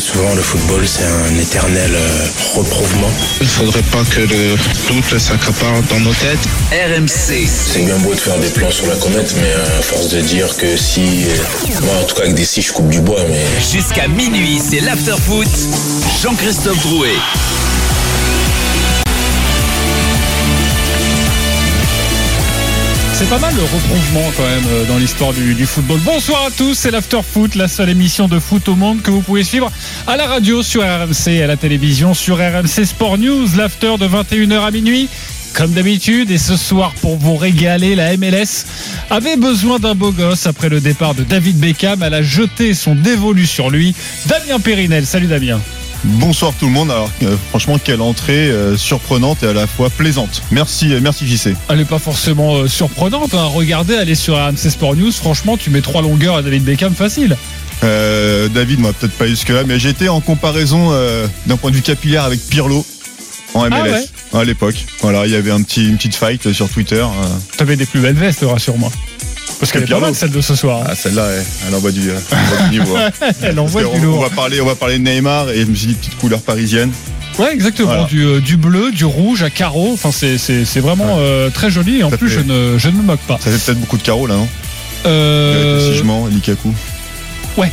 Souvent, le football, c'est un éternel reprouvement. Il ne faudrait pas que le doute s'accapare dans nos têtes. RMC. C'est bien beau de faire des plans sur la comète, mais à force de dire que si... Moi, en tout cas, avec des scies, je coupe du bois, mais... Jusqu'à minuit, c'est l'after-foot. Jean-Christophe Drouet. C'est pas mal le reprouvement quand même dans l'histoire du football. Bonsoir à tous, c'est l'After-Foot, la seule émission de foot au monde que vous pouvez suivre à la radio sur RMC et à la télévision sur RMC Sport News. L'After de 21h à minuit, comme d'habitude. Et ce soir, pour vous régaler, la MLS avait besoin d'un beau gosse après le départ de David Beckham. Elle a jeté son dévolu sur lui. Damien Périnel, salut Damien. Bonsoir tout le monde. Alors franchement, quelle entrée surprenante et à la fois plaisante. Merci JC. Elle n'est pas forcément surprenante, hein. Regardez, elle est sur RMC Sport News. Franchement, tu mets 3 longueurs à David Beckham facile. David, moi peut-être pas jusque là, mais j'étais en comparaison d'un point de vue capillaire avec Pirlo en MLS à l'époque. Voilà, il y avait une petite fight sur Twitter. T'avais des plus belles vestes, rassure-moi. Parce qu'elle est pas mal celle de ce soir. Ah, celle-là, elle envoie du niveau. Elle envoie du lourd. On va parler de Neymar et je me suis dit petite couleur parisienne. Ouais, exactement. Voilà. Du bleu, du rouge à carreaux. Enfin, c'est vraiment très joli. Et en plus, je ne me moque pas. Ça fait peut-être beaucoup de carreaux là, non Sigement, Lukaku. Ouais.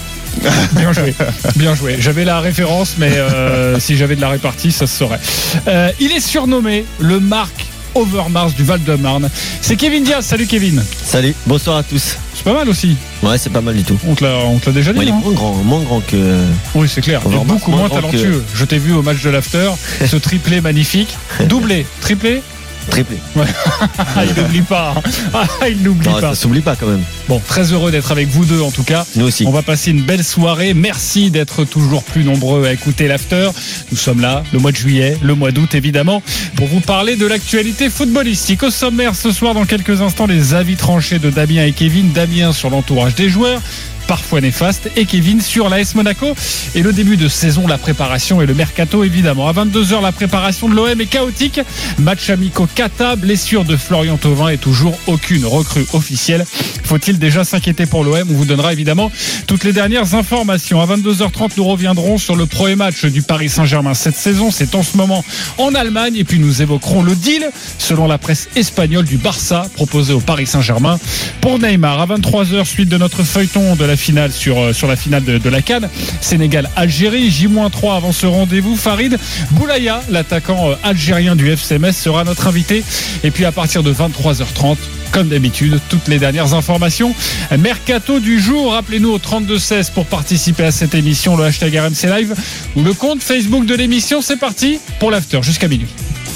Bien joué. J'avais la référence, mais si j'avais de la répartie, ça se saurait. Il est surnommé le Marc Overmars du Val-de-Marne. C'est Kevin Diaz. Salut Kevin. Salut, bonsoir à tous. C'est pas mal aussi. Ouais, c'est pas mal du tout. On te l'a déjà dit. Ouais, il est moins grand que. Oui, c'est clair. Overmars, beaucoup moins talentueux. Je t'ai vu au match de l'After. Ce triplé magnifique. Doublé, triplé. Ouais. Il n'oublie pas. Il n'oublie pas. Ça s'oublie pas quand même. Bon, très heureux d'être avec vous deux en tout cas. Nous aussi. On va passer une belle soirée. Merci d'être toujours plus nombreux à écouter l'After. Nous sommes là, le mois de juillet, le mois d'août évidemment, pour vous parler de l'actualité footballistique. Au sommaire ce soir, dans quelques instants, les avis tranchés de Damien et Kevin. Damien sur l'entourage des joueurs, parfois néfaste, et Kevin sur l'AS Monaco et le début de saison, la préparation et le mercato évidemment. À 22h, la préparation de l'OM est chaotique. Match amicaux Kata, blessure de Florian Thauvin et toujours aucune recrue officielle. Faut-il déjà s'inquiéter pour l'OM? On vous donnera évidemment toutes les dernières informations. À 22h30, nous reviendrons sur le premier match du Paris Saint-Germain cette saison. C'est en ce moment en Allemagne et puis nous évoquerons le deal, selon la presse espagnole, du Barça proposé au Paris Saint-Germain pour Neymar. À 23h, suite de notre feuilleton de la finale sur la finale de la CAN, Sénégal-Algérie, J-3 avant ce rendez-vous. Farid Boulaya, l'attaquant algérien du FC Metz, sera notre invité. Et puis à partir de 23h30, comme d'habitude, toutes les dernières informations mercato du jour. Rappelez-nous au 32-16 pour participer à cette émission, le hashtag RMC Live ou le compte Facebook de l'émission. C'est parti pour l'After jusqu'à minuit.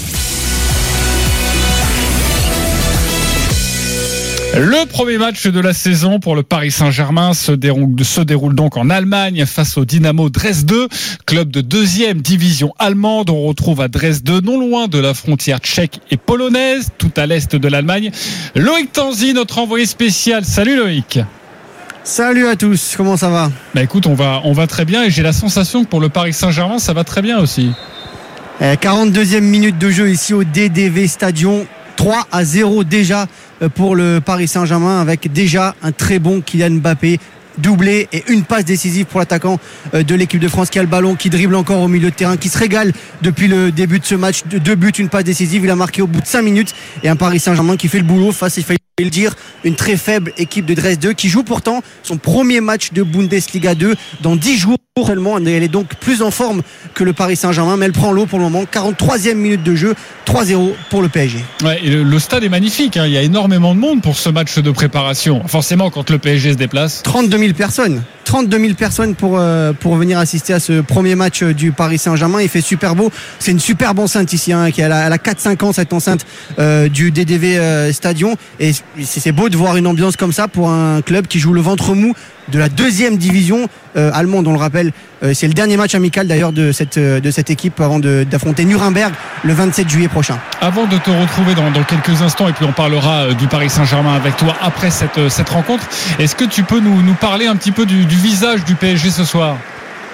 Le premier match de la saison pour le Paris Saint-Germain se déroule donc en Allemagne face au Dynamo Dresde, club de 2e division allemande. On retrouve à Dresde, non loin de la frontière tchèque et polonaise, tout à l'est de l'Allemagne, Loïc Tanzi, notre envoyé spécial. Salut Loïc. Salut à tous, comment ça va? Bah écoute, on va très bien et j'ai la sensation que pour le Paris Saint-Germain, ça va très bien aussi. 42e minute de jeu ici au DDV Stadion. 3-0 déjà pour le Paris Saint-Germain, avec déjà un très bon Kylian Mbappé, doublé et une passe décisive pour l'attaquant de l'équipe de France qui a le ballon, qui dribble encore au milieu de terrain, qui se régale depuis le début de ce match. 2 buts, une passe décisive, il a marqué au bout de 5 minutes, et un Paris Saint-Germain qui fait le boulot face, il fallait le dire, une très faible équipe de Dresde qui joue pourtant son premier match de Bundesliga 2 dans 10 jours seulement. Elle est donc plus en forme que le Paris Saint-Germain, mais elle prend l'eau pour le moment. 43e minute de jeu, 3-0 pour le PSG. Ouais, et le stade est magnifique, hein. Il y a énormément de monde pour ce match de préparation. Forcément, quand le PSG se déplace. 32 000 personnes. 32 000 personnes pour venir assister à ce premier match du Paris Saint-Germain. Il fait super beau. C'est une superbe enceinte ici, hein, qui a la 4-5 ans, cette enceinte du DDV Stadion. Et c'est beau de voir une ambiance comme ça pour un club qui joue le ventre mou de la 2e division allemande. On le rappelle, c'est le dernier match amical d'ailleurs de cette équipe avant d'affronter Nuremberg le 27 juillet prochain. Avant de te retrouver dans quelques instants, et puis on parlera du Paris Saint-Germain avec toi après cette rencontre, est-ce que tu peux nous parler un petit peu du visage du PSG ce soir?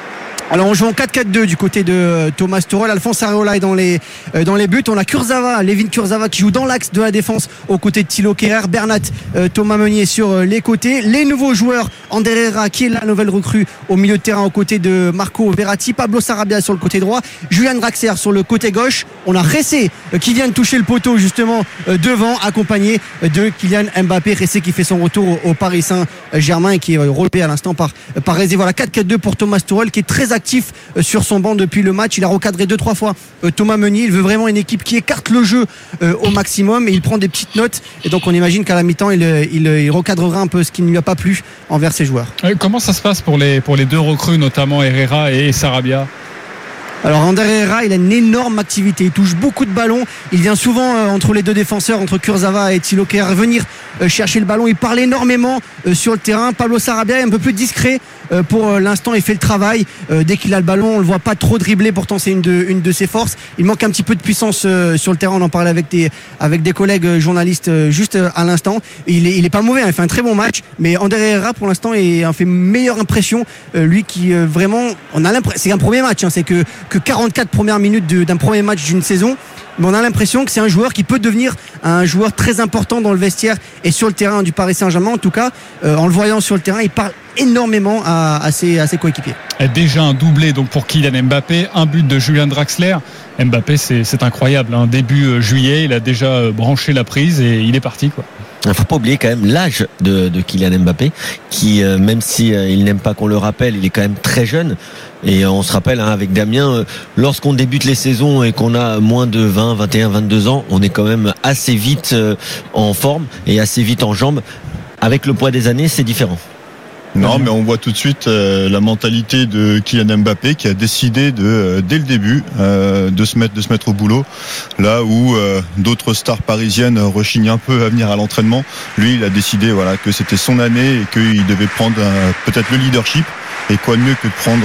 Alors on joue en 4-4-2 du côté de Thomas Tuchel. Alphonse Areola est dans les buts. On a Kurzawa, Levin Kurzawa qui joue dans l'axe de la défense aux côtés de Thilo Kehrer, Bernat, Thomas Meunier sur les côtés. Les nouveaux joueurs, Ander Herrera qui est la nouvelle recrue au milieu de terrain aux côtés de Marco Verratti, Pablo Sarabia sur le côté droit, Julian Draxler sur le côté gauche. On a Ressé qui vient de toucher le poteau justement devant, accompagné de Kylian Mbappé. Ressé qui fait son retour au Paris Saint-Germain et qui est relevé à l'instant par Ressé. Voilà, 4-4-2 pour Thomas Tuchel qui est très actif sur son banc depuis le match. Il a recadré 2-3 fois Thomas Meunier. Il veut vraiment une équipe qui écarte le jeu au maximum et il prend des petites notes. Et donc on imagine qu'à la mi-temps il recadrera un peu ce qui ne lui a pas plu envers ses joueurs. Comment ça se passe pour les deux recrues, notamment Herrera et Sarabia? Alors Ander Herrera, il a une énorme activité, il touche beaucoup de ballons, il vient souvent entre les deux défenseurs, entre Kurzawa et Thilo Kehrer, venir chercher le ballon, il parle énormément sur le terrain. Pablo Sarabia est un peu plus discret pour l'instant, il fait le travail dès qu'il a le ballon, on le voit pas trop dribbler, pourtant c'est une de ses forces. Il manque un petit peu de puissance sur le terrain, on en parlait avec des collègues journalistes juste à l'instant. Il est pas mauvais, il fait un très bon match, mais Ander Herrera pour l'instant a fait meilleure impression, lui qui vraiment, on a l'impression, c'est un premier match, c'est que 44 premières minutes d'un premier match d'une saison, mais on a l'impression que c'est un joueur qui peut devenir un joueur très important dans le vestiaire et sur le terrain du Paris Saint-Germain. En tout cas, en le voyant sur le terrain, il parle énormément à ses coéquipiers. Déjà un doublé donc pour Kylian Mbappé, un but de Julian Draxler. Mbappé, c'est incroyable, début juillet, il a déjà branché la prise et il est parti, quoi. Il ne faut pas oublier quand même l'âge de Kylian Mbappé qui, même si il n'aime pas qu'on le rappelle, il est quand même très jeune. Et on se rappelle avec Damien, lorsqu'on débute les saisons et qu'on a moins de 20, 21, 22 ans, on est quand même assez vite en forme et assez vite en jambes. Avec le poids des années, c'est différent. Non, mais on voit tout de suite la mentalité de Kylian Mbappé qui a décidé dès le début de se mettre au boulot. Là où d'autres stars parisiennes rechignent un peu à venir à l'entraînement, lui il a décidé que c'était son année et qu'il devait prendre peut-être le leadership. Et quoi de mieux que de prendre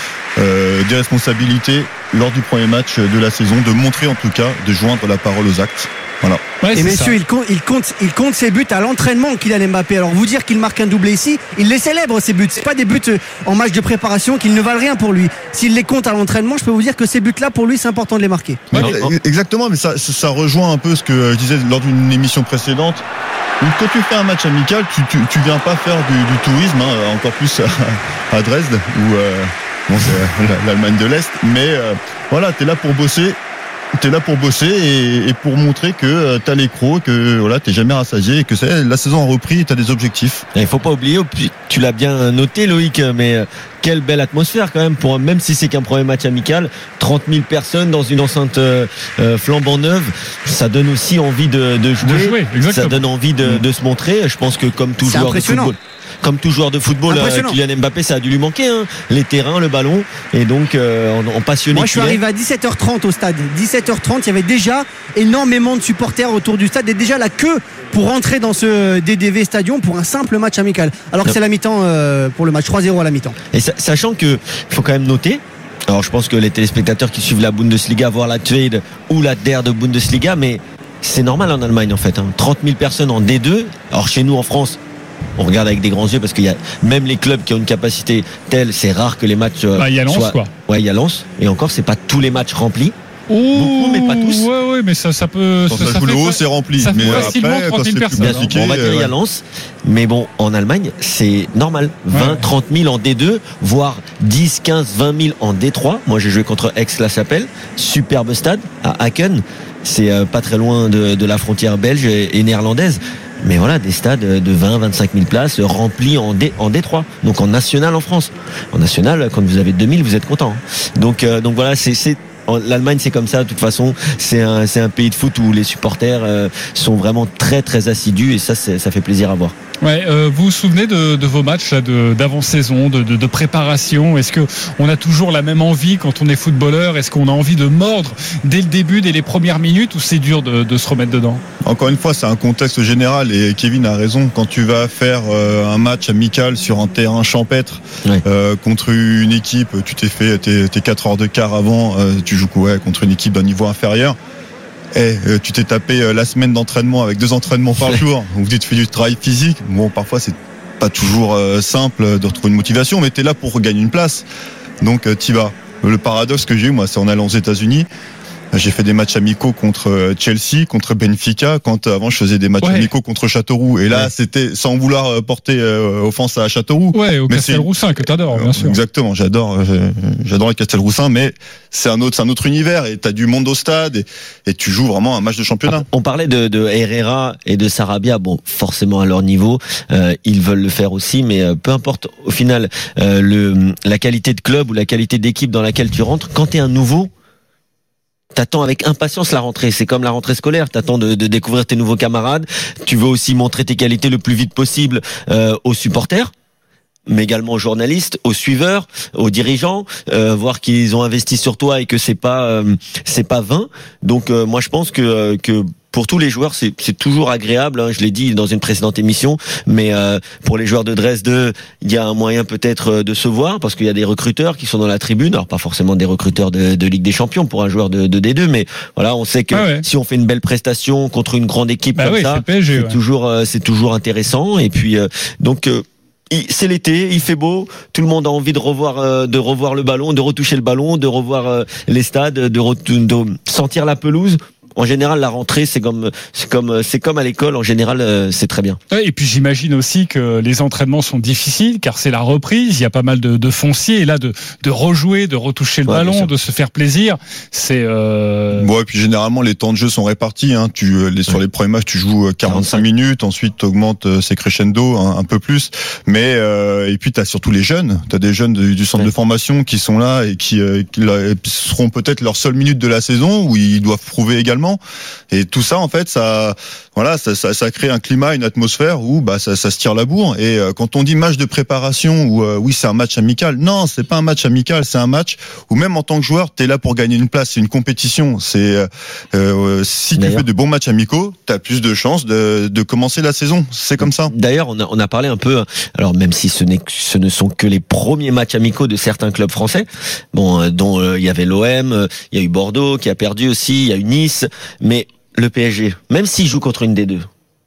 des responsabilités lors du premier match de la saison, de montrer en tout cas, de joindre la parole aux actes. Voilà. Ouais, et messieurs, il compte ses buts à l'entraînement, Kylian Mbappé. Alors vous dire qu'il marque un doublé ici, il les célèbre ces buts. C'est pas des buts en match de préparation qui ne valent rien pour lui. S'il les compte à l'entraînement, je peux vous dire que ces buts-là, pour lui, c'est important de les marquer. Ouais, exactement, mais ça rejoint un peu ce que je disais lors d'une émission précédente. Donc, quand tu fais un match amical, tu viens pas faire du tourisme, encore plus à Dresde ou c'est l'Allemagne de l'Est, mais voilà, t'es là pour bosser. T'es là pour bosser et pour montrer que t'as les crocs, que t'es jamais rassasié et que la saison a repris et t'as des objectifs. Il faut pas oublier, tu l'as bien noté Loïc, mais quelle belle atmosphère quand même même si c'est qu'un premier match amical, 30 000 personnes dans une enceinte flambant neuve, ça donne aussi envie de jouer, ça donne envie de se montrer. Je pense que comme tout joueur de football, Kylian Mbappé, ça a dû lui manquer, les terrains, le ballon, et donc en passionné. Moi je suis arrivé à 17h30 au stade. 17h30, il y avait déjà énormément de supporters autour du stade et déjà la queue pour rentrer dans ce DDV Stadion pour un simple match amical. Alors que c'est la mi-temps pour le match 3-0 à la mi-temps. Et sachant que faut quand même noter. Alors je pense que les téléspectateurs qui suivent la Bundesliga voient la Zweite ou la derde Bundesliga, mais c'est normal en Allemagne en fait. 30 000 personnes en D2. Alors chez nous en France, on regarde avec des grands yeux parce qu'il y a même les clubs qui ont une capacité telle, c'est rare que les matchs il y a Lens, quoi. Ouais, il y a Lens, et encore c'est pas tous les matchs remplis. Beaucoup, mais pas tous. Ouais, mais ça peut. Quand ça joue le haut, c'est rempli. Ça fait mais facilement après, 30 000 personnes. On va dire il y a Lens, mais bon, en Allemagne, c'est normal. 20, 30 000 en D2, voire 10, 15, 20 000 en D3. Moi, j'ai joué contre Aix-la-Chapelle, superbe stade à Aachen. C'est pas très loin de la frontière belge et néerlandaise. Mais voilà, des stades de 20, 25 000 places remplis en D3. Donc en national en France. En national, quand vous avez 2000, vous êtes content. Donc voilà, l'Allemagne, c'est comme ça. De toute façon, c'est un pays de foot où les supporters sont vraiment très très assidus et ça fait plaisir à voir. Ouais, vous vous souvenez de vos matchs là, d'avant-saison, de préparation? Est-ce que on a toujours la même envie quand on est footballeur? Est-ce qu'on a envie de mordre dès le début, dès les premières minutes, ou c'est dur de se remettre dedans? Encore une fois, c'est un contexte général et Kevin a raison. Quand tu vas faire un match amical sur un terrain champêtre contre une équipe, tu t'es fait tes 4 heures de quart avant, tu joues contre une équipe d'un niveau inférieur. Tu t'es tapé la semaine d'entraînement avec 2 entraînements par jour. Vous dites tu fais du travail physique. Bon, parfois c'est pas toujours simple de retrouver une motivation, mais t'es là pour gagner une place. donc t'y vas. Le paradoxe que j'ai eu, moi, c'est en allant aux États-Unis. J'ai fait des matchs amicaux contre Chelsea, contre Benfica, quand avant je faisais des matchs amicaux contre Châteauroux. Et là, c'était sans vouloir porter offense à Châteauroux. Ouais, au Castelroussin que t'adores, bien sûr. Exactement, j'adore le Castelroussin, mais c'est un autre univers et t'as du monde au stade et tu joues vraiment un match de championnat. On parlait de Herrera et de Sarabia, bon, forcément à leur niveau, ils veulent le faire aussi, mais peu importe au final la qualité de club ou la qualité d'équipe dans laquelle tu rentres, quand t'es un nouveau, t'attends avec impatience la rentrée. C'est comme la rentrée scolaire. T'attends de découvrir tes nouveaux camarades. Tu veux aussi montrer tes qualités le plus vite possible aux supporters, mais également aux journalistes, aux suiveurs, aux dirigeants, voir qu'ils ont investi sur toi et que c'est pas vain. Donc moi je pense que pour tous les joueurs, c'est toujours agréable. Hein, je l'ai dit dans une précédente émission, mais pour les joueurs de Dresde, il y a un moyen peut-être de se voir parce qu'il y a des recruteurs qui sont dans la tribune. Alors pas forcément des recruteurs de Ligue des Champions pour un joueur de D2, mais voilà, on sait que si on fait une belle prestation contre une grande équipe comme ça, PSG, c'est toujours intéressant. Et puis donc. C'est l'été, il fait beau, tout le monde a envie de revoir le ballon, de retoucher le ballon, de revoir les stades, de sentir la pelouse. En général, la rentrée, c'est comme à l'école. En général, c'est très bien. Et puis, j'imagine aussi que les entraînements sont difficiles, car c'est la reprise. Il y a pas mal de fonciers. Et là, de rejouer, de retoucher le ballon, de se faire plaisir, c'est. Bon, et puis généralement, les temps de jeu sont répartis. Hein. Sur les premiers matchs, tu joues 45 minutes. Ensuite, tu augmentes, c'est crescendo, un peu plus. Mais et puis, t'as surtout les jeunes. T'as des jeunes du centre de formation qui sont là et qui seront peut-être leurs seules minutes de la saison où ils doivent prouver également. Et tout ça, en fait, ça crée un climat, une atmosphère où ça se tire la bourre. Et quand on dit match de préparation ou oui, c'est un match amical, non, c'est pas un match amical, c'est un match où même en tant que joueur, t'es là pour gagner une place. C'est une compétition. C'est si tu fais de bons matchs amicaux, t'as plus de chances de commencer la saison. C'est comme ça. D'ailleurs, on a parlé un peu. Alors même si ce ne sont que les premiers matchs amicaux de certains clubs français, bon, dont il y avait l'OM, il y a eu Bordeaux qui a perdu aussi, il y a eu Nice. Mais le PSG, même s'ils jouent contre une D2,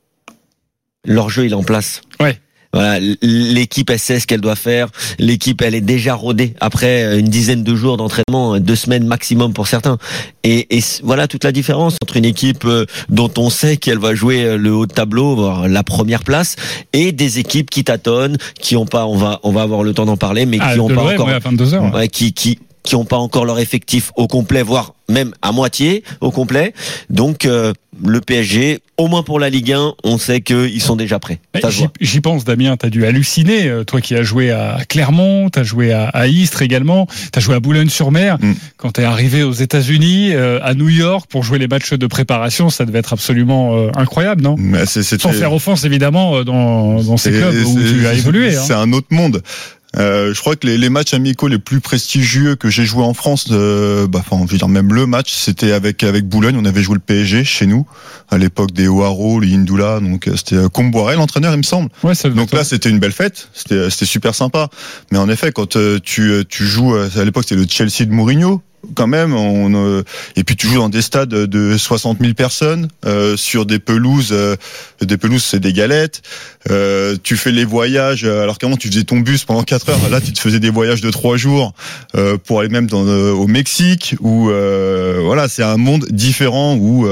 leur jeu il est en place. Ouais. Voilà, l'équipe elle sait ce qu'elle doit faire. L'équipe elle est déjà rodée après une dizaine de jours d'entraînement, 2 semaines maximum pour certains. Et voilà toute la différence entre une équipe dont on sait qu'elle va jouer le haut de tableau, voire la première place, et des équipes qui tâtonnent, qui ont pas, on va avoir le temps d'en parler, mais qui ont pas encore, à 22h, ouais, qui ont pas encore leur effectif au complet, voire même à moitié au complet. Donc le PSG, au moins pour la Ligue 1, on sait qu'ils sont déjà prêts. J'y pense, Damien, t'as dû halluciner, toi qui as joué à Clermont, t'as joué à Istres également, t'as joué à Boulogne-sur-Mer. Quand t'es arrivé aux États-Unis, à New York, pour jouer les matchs de préparation, ça devait être absolument incroyable, non? Sans faire offense, évidemment, dans ces clubs où tu as évolué. C'est un autre monde. Je crois que les matchs amicaux les plus prestigieux que j'ai joué en France, je veux dire même le match, c'était avec Boulogne. On avait joué le PSG chez nous à l'époque des O'Haro, les Indoula, donc c'était Comboiré l'entraîneur, il me semble. Ouais, donc là c'était une belle fête, c'était super sympa. Mais en effet, quand tu joues à l'époque, c'était le Chelsea de Mourinho. Quand même, et puis tu joues dans des stades de 60 000 personnes sur des pelouses c'est des galettes. Tu fais les voyages, alors qu'avant tu faisais ton bus pendant 4 heures. Là, tu te faisais des voyages de 3 jours pour aller même au Mexique. Où voilà, c'est un monde différent où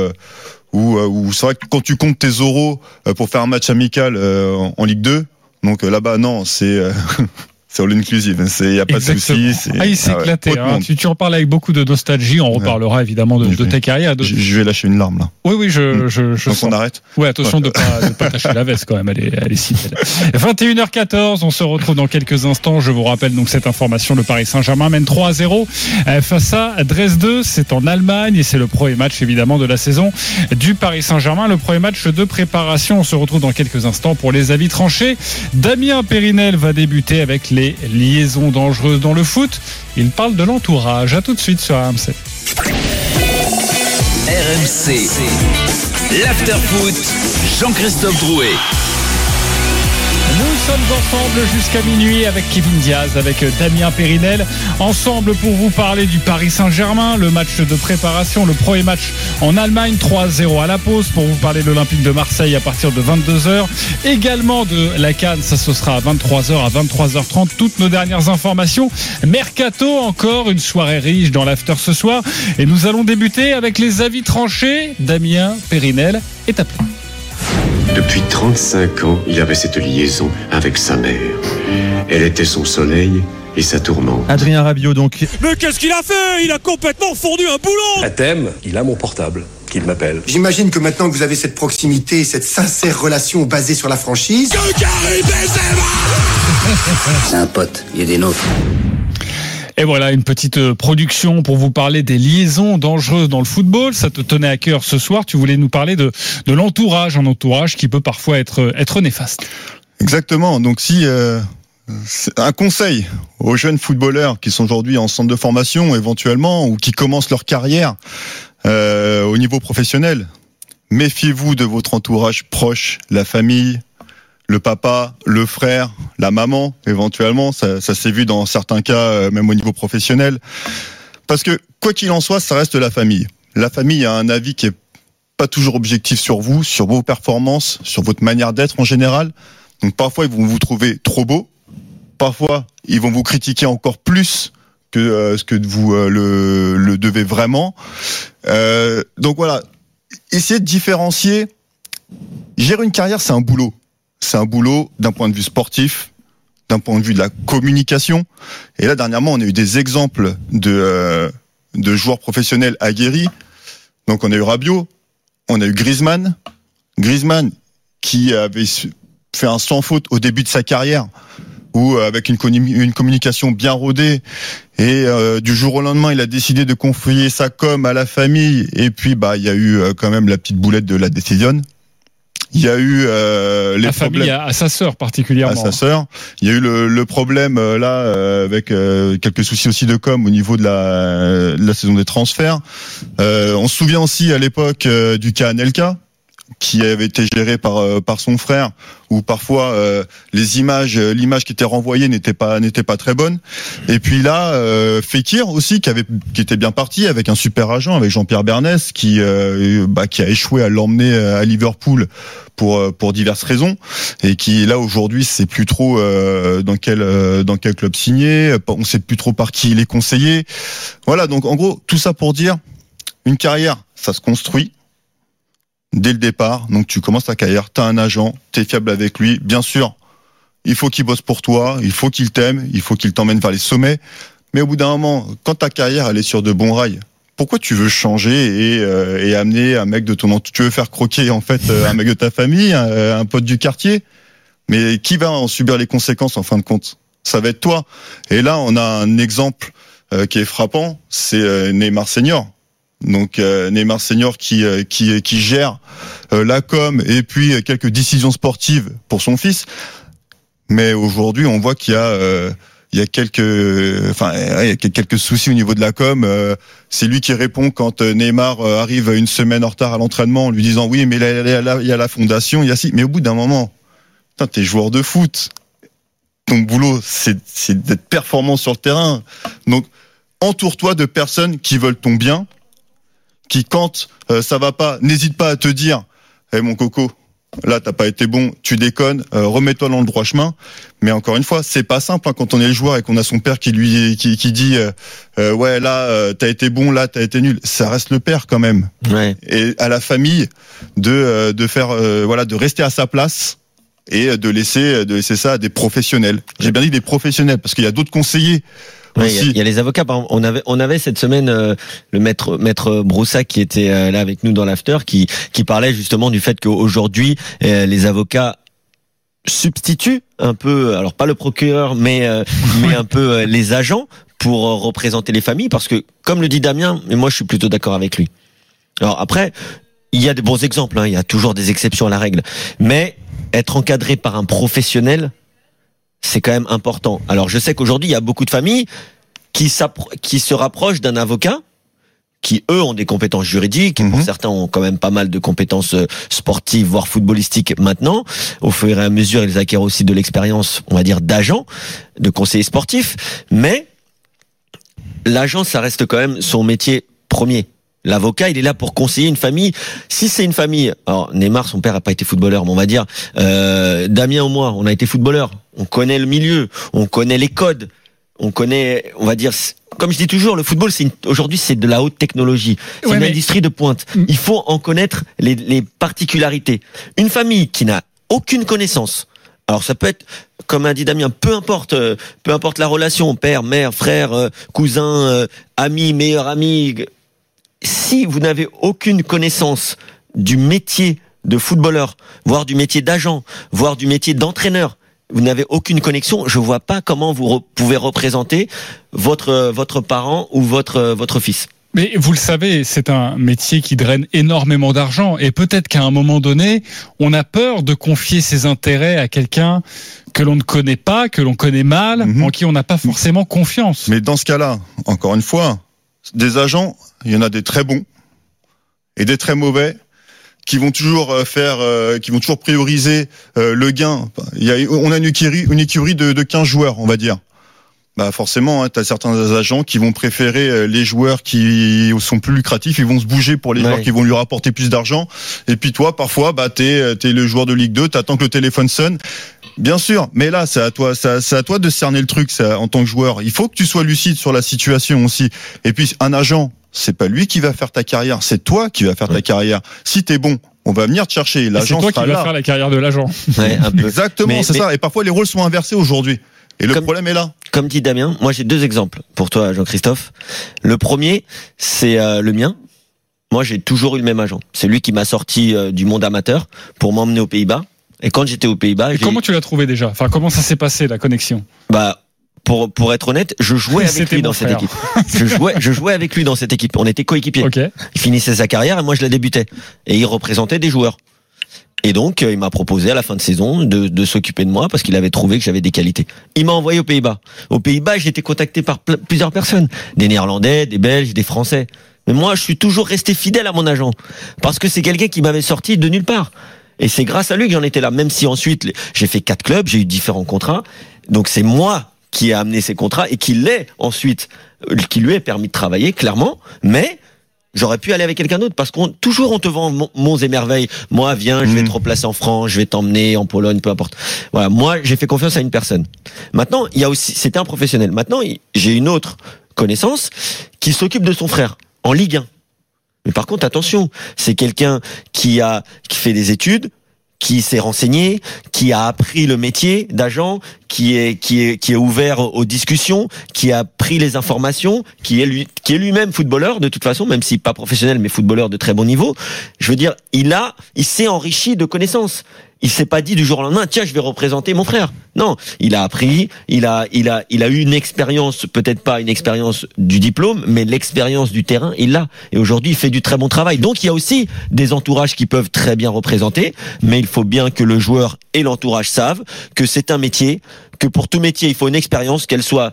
c'est vrai que quand tu comptes tes euros pour faire un match amical en Ligue 2, donc là-bas non, c'est c'est all inclusive, il n'y a pas de souci. Il s'est éclaté. Tu en parles avec beaucoup de nostalgie. On reparlera évidemment de ta carrière. Je vais lâcher une larme là. Oui, je donc on arrête. Oui, attention de pas tâcher la veste quand même. Elle est si belle. 21h14. On se retrouve dans quelques instants. Je vous rappelle donc cette information. Le Paris Saint-Germain mène 3-0 face à Dresde. C'est en Allemagne et c'est le premier match évidemment de la saison du Paris Saint-Germain. Le premier match de préparation. On se retrouve dans quelques instants pour les avis tranchés. Damien Périnel va débuter avec les liaisons dangereuses dans le foot. Il parle de l'entourage. À tout de suite sur RMC. RMC, l'afterfoot, Jean-Christophe Drouet. Nous sommes ensemble jusqu'à minuit avec Kevin Diaz, avec Damien Périnel, ensemble pour vous parler du Paris Saint-Germain, le match de préparation, le premier match en Allemagne, 3-0 à la pause, pour vous parler de l'Olympique de Marseille à partir de 22h, également de la CAN, ça ce sera à 23h, à 23h30, toutes nos dernières informations. Mercato, encore une soirée riche dans l'after ce soir, et nous allons débuter avec les avis tranchés. Damien Périnel est appelé. Depuis 35 ans, il avait cette liaison avec sa mère. Elle était son soleil et sa tourmente. Adrien Rabiot donc. Mais qu'est-ce qu'il a fait? Il a complètement fondu un boulon. À thème, il a mon portable, qu'il m'appelle. J'imagine que maintenant que vous avez cette proximité, cette sincère relation basée sur la franchise... Que Karim Benzema! C'est un pote, il y a des nôtres. Et voilà, une petite production pour vous parler des liaisons dangereuses dans le football. Ça te tenait à cœur ce soir. Tu voulais nous parler de l'entourage, un entourage qui peut parfois être néfaste. Exactement. Donc si un conseil aux jeunes footballeurs qui sont aujourd'hui en centre de formation éventuellement ou qui commencent leur carrière au niveau professionnel, méfiez-vous de votre entourage proche, la famille, le papa, le frère, la maman, éventuellement, ça s'est vu dans certains cas, même au niveau professionnel. Parce que, quoi qu'il en soit, ça reste la famille. La famille a un avis qui est pas toujours objectif sur vous, sur vos performances, sur votre manière d'être en général. Donc parfois, ils vont vous trouver trop beau. Parfois, ils vont vous critiquer encore plus que ce que vous le devez vraiment. Donc voilà, essayez de différencier. Gérer une carrière, c'est un boulot. C'est un boulot d'un point de vue sportif, d'un point de vue de la communication. Et là, dernièrement, on a eu des exemples de joueurs professionnels aguerris. Donc, on a eu Rabiot, on a eu Griezmann. Griezmann, qui avait fait un sans faute au début de sa carrière, où avec une communication bien rodée, et du jour au lendemain, il a décidé de confier sa com à la famille. Et puis, il y a eu quand même la petite boulette de la décision. Il y a eu les la problèmes famille à sa sœur particulièrement. À sa sœur. Il y a eu le problème là avec quelques soucis aussi de com au niveau de la saison des transferts. On se souvient aussi à l'époque du cas Anelka, qui avait été géré par son frère, où parfois l'image qui était renvoyée n'était pas très bonne. Et puis là, Fekir aussi qui était bien parti avec un super agent, avec Jean-Pierre Bernès, qui a échoué à l'emmener à Liverpool pour diverses raisons, et qui là aujourd'hui sait plus trop dans quel club signer, on sait plus trop par qui il est conseillé. Voilà, donc en gros tout ça pour dire, une carrière ça se construit dès le départ. Donc tu commences ta carrière, t'as un agent, t'es fiable avec lui, bien sûr il faut qu'il bosse pour toi, il faut qu'il t'aime, il faut qu'il t'emmène vers les sommets, mais au bout d'un moment, quand ta carrière elle est sur de bons rails, pourquoi tu veux changer et amener un mec de ton entourage, tu veux faire croquer en fait un mec de ta famille, un pote du quartier, mais qui va en subir les conséquences en fin de compte? Ça va être toi. Et là on a un exemple qui est frappant, c'est Neymar Senior. Donc Neymar Senior qui gère la com et puis quelques décisions sportives pour son fils. Mais aujourd'hui, on voit qu'il y a quelques soucis au niveau de la com. C'est lui qui répond quand Neymar arrive une semaine en retard à l'entraînement en lui disant oui, mais là, il y a la fondation, il y a si. Mais au bout d'un moment, t'es joueur de foot. Ton boulot, c'est d'être performant sur le terrain. Donc, entoure-toi de personnes qui veulent ton bien, qui quand ça va pas, n'hésite pas à te dire mon coco, là t'as pas été bon, tu déconnes, remets-toi dans le droit chemin. Mais encore une fois, c'est pas simple quand on est le joueur et qu'on a son père qui dit ouais là t'as été bon, là t'as été nul. Ça reste le père quand même. Ouais. Et à la famille de faire de rester à sa place et de laisser ça à des professionnels. J'ai bien dit des professionnels parce qu'il y a d'autres conseillers. Ouais, il y a les avocats. Par exemple, on avait cette semaine le maître Broussac qui était là avec nous dans l'after, qui parlait justement du fait qu'aujourd'hui les avocats substituent un peu, alors pas le procureur, mais un peu les agents pour représenter les familles, parce que comme le dit Damien, et moi je suis plutôt d'accord avec lui. Alors après, il y a des bons exemples, il y a toujours des exceptions à la règle, mais être encadré par un professionnel, c'est quand même important. Alors je sais qu'aujourd'hui il y a beaucoup de familles qui se rapprochent d'un avocat qui eux ont des compétences juridiques, et pour certains ont quand même pas mal de compétences sportives, voire footballistiques maintenant. Au fur et à mesure, ils acquièrent aussi de l'expérience, on va dire, d'agent, de conseiller sportif. Mais l'agent, ça reste quand même son métier premier. L'avocat, il est là pour conseiller une famille. Si c'est une famille, alors Neymar, son père a pas été footballeur, mais on va dire Damien ou moi, on a été footballeur. On connaît le milieu, on connaît les codes, on connaît, on va dire, comme je dis toujours, le football, aujourd'hui, c'est de la haute technologie. C'est une industrie de pointe. Il faut en connaître les particularités. Une famille qui n'a aucune connaissance. Alors ça peut être, comme a dit Damien, peu importe la relation, père, mère, frère, cousin, ami, meilleur ami. Si vous n'avez aucune connaissance du métier de footballeur, voire du métier d'agent, voire du métier d'entraîneur, vous n'avez aucune connexion, je vois pas comment vous pouvez représenter votre parent ou votre fils. Mais vous le savez, c'est un métier qui draine énormément d'argent et peut-être qu'à un moment donné, on a peur de confier ses intérêts à quelqu'un que l'on ne connaît pas, que l'on connaît mal, en qui on n'a pas forcément confiance. Mais dans ce cas-là, encore une fois, des agents, il y en a des très bons et des très mauvais qui vont toujours prioriser le gain. On a une écurie de 15 joueurs, on va dire. Bah forcément, t'as certains agents qui vont préférer les joueurs qui sont plus lucratifs, ils vont se bouger pour les joueurs qui vont lui rapporter plus d'argent. Et puis toi, parfois, t'es le joueur de Ligue 2, t'attends que le téléphone sonne. Bien sûr, mais là, c'est à toi de cerner le truc, en tant que joueur. Il faut que tu sois lucide sur la situation aussi. Et puis, un agent, c'est pas lui qui va faire ta carrière, c'est toi qui vas faire ta carrière. Si t'es bon, on va venir te chercher. L'agent c'est toi qui vas faire la carrière de l'agent. Ouais, un peu. Exactement, c'est ça. Et parfois, les rôles sont inversés aujourd'hui. Et le problème est là. Comme dit Damien, moi j'ai 2 exemples pour toi, Jean-Christophe. Le premier, c'est le mien. Moi, j'ai toujours eu le même agent. C'est lui qui m'a sorti du monde amateur pour m'emmener aux Pays-Bas. Et quand j'étais aux Pays-Bas, comment tu l'as trouvé déjà ? Enfin, comment ça s'est passé la connexion ? Pour être honnête, je jouais avec lui dans cette équipe. Je jouais avec lui dans cette équipe. On était coéquipiers. Okay. Il finissait sa carrière et moi je la débutais. Et il représentait des joueurs. Et donc, il m'a proposé à la fin de saison de s'occuper de moi parce qu'il avait trouvé que j'avais des qualités. Il m'a envoyé aux Pays-Bas. Aux Pays-Bas, j'ai été contacté par plusieurs personnes. Des Néerlandais, des Belges, des Français. Mais moi, je suis toujours resté fidèle à mon agent. Parce que c'est quelqu'un qui m'avait sorti de nulle part. Et c'est grâce à lui que j'en étais là. Même si ensuite, j'ai fait 4 clubs, j'ai eu différents contrats. Donc c'est moi qui ai amené ces contrats et qui lui a permis de travailler, clairement. Mais j'aurais pu aller avec quelqu'un d'autre parce qu'on te vend monts et merveilles. Moi, viens, je vais te replacer en France, je vais t'emmener en Pologne, peu importe. Voilà, moi, j'ai fait confiance à une personne. Maintenant, c'était un professionnel. Maintenant, j'ai une autre connaissance qui s'occupe de son frère en Ligue 1. Mais par contre, attention, c'est quelqu'un qui fait des études, qui s'est renseigné, qui a appris le métier d'agent, qui est ouvert aux discussions, qui a pris les informations, qui est lui-même footballeur de toute façon, même si pas professionnel mais footballeur de très bon niveau. Je veux dire, il s'est enrichi de connaissances. Il s'est pas dit du jour au lendemain, tiens, je vais représenter mon frère. Non, il a appris, il a eu une expérience, peut-être pas une expérience du diplôme, mais l'expérience du terrain, il l'a. Et aujourd'hui, il fait du très bon travail. Donc, il y a aussi des entourages qui peuvent très bien représenter, mais il faut bien que le joueur et l'entourage savent que c'est un métier, que pour tout métier, il faut une expérience, qu'elle soit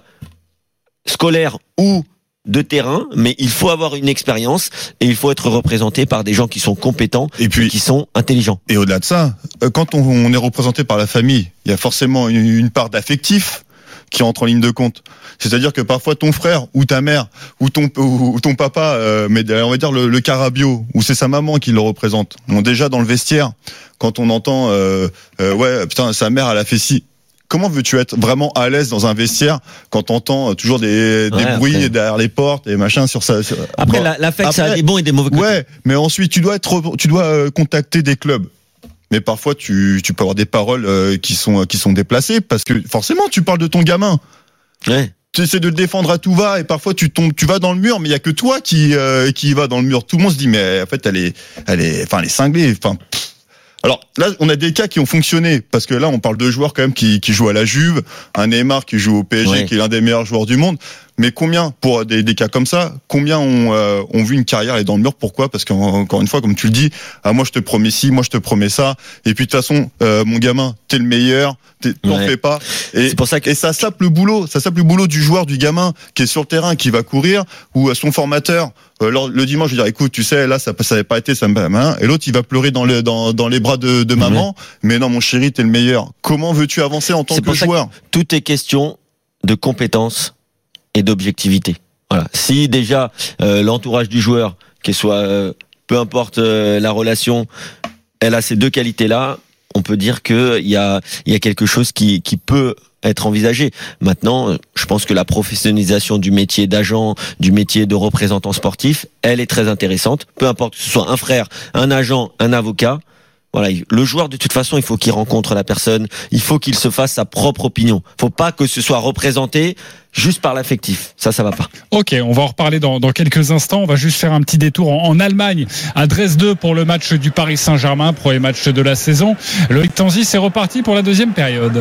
scolaire ou de terrain, mais il faut avoir une expérience et il faut être représenté par des gens qui sont compétents et qui sont intelligents. Et au-delà de ça, quand on est représenté par la famille, il y a forcément une part d'affectif qui entre en ligne de compte. C'est-à-dire que parfois ton frère ou ta mère ou ton papa, mais on va dire le carabio, ou c'est sa maman qui le représente. Bon, déjà dans le vestiaire, quand on entend ouais putain sa mère elle a fait ci. Comment veux-tu être vraiment à l'aise dans un vestiaire quand t'entends toujours des bruits derrière les portes et machin sur ça. Après, l'affect, ça a des bons et des mauvais côtés. Ouais, mais ensuite tu dois contacter des clubs. Mais parfois tu peux avoir des paroles qui sont déplacées parce que forcément tu parles de ton gamin. Ouais. Tu essaies de le défendre à tout va et parfois tu vas dans le mur, mais il y a que toi qui va dans le mur. Tout le monde se dit mais en fait elle est cinglée. Enfin. Alors là, on a des cas qui ont fonctionné parce que là, on parle de joueurs quand même qui jouent à la Juve, un Neymar qui joue au PSG, qui est l'un des meilleurs joueurs du monde. Mais combien, pour des cas comme ça, combien ont vu une carrière aller dans le mur? Pourquoi? Parce qu'encore une fois, comme tu le dis, moi je te promets ci, moi je te promets ça, et puis de toute façon, mon gamin, t'es le meilleur, t'en fais pas. Et c'est pour ça que ça sape le boulot du joueur, du gamin qui est sur le terrain, qui va courir, ou son formateur. Le dimanche, je vais dire, écoute, tu sais, là, ça n'avait pas été, ça me, et l'autre, il va pleurer dans les bras de maman. Mais non, mon chéri, t'es le meilleur. Comment veux-tu avancer en tant que joueur? Tout est question de compétence et d'objectivité. Voilà. Si déjà l'entourage du joueur, qu'il soit peu importe la relation, elle a ces deux qualités-là, on peut dire que il y a quelque chose qui peut être envisagé. Maintenant, je pense que la professionnalisation du métier d'agent, du métier de représentant sportif, elle est très intéressante. Peu importe que ce soit un frère, un agent, un avocat. Voilà, le joueur, de toute façon, il faut qu'il rencontre la personne, il faut qu'il se fasse sa propre opinion. Faut pas que ce soit représenté juste par l'affectif. Ça va pas. Ok, on va en reparler dans quelques instants. On va juste faire un petit détour en Allemagne, à Dresde pour le match du Paris Saint-Germain, premier match de la saison. Loïc Tanzi, c'est reparti pour la deuxième période.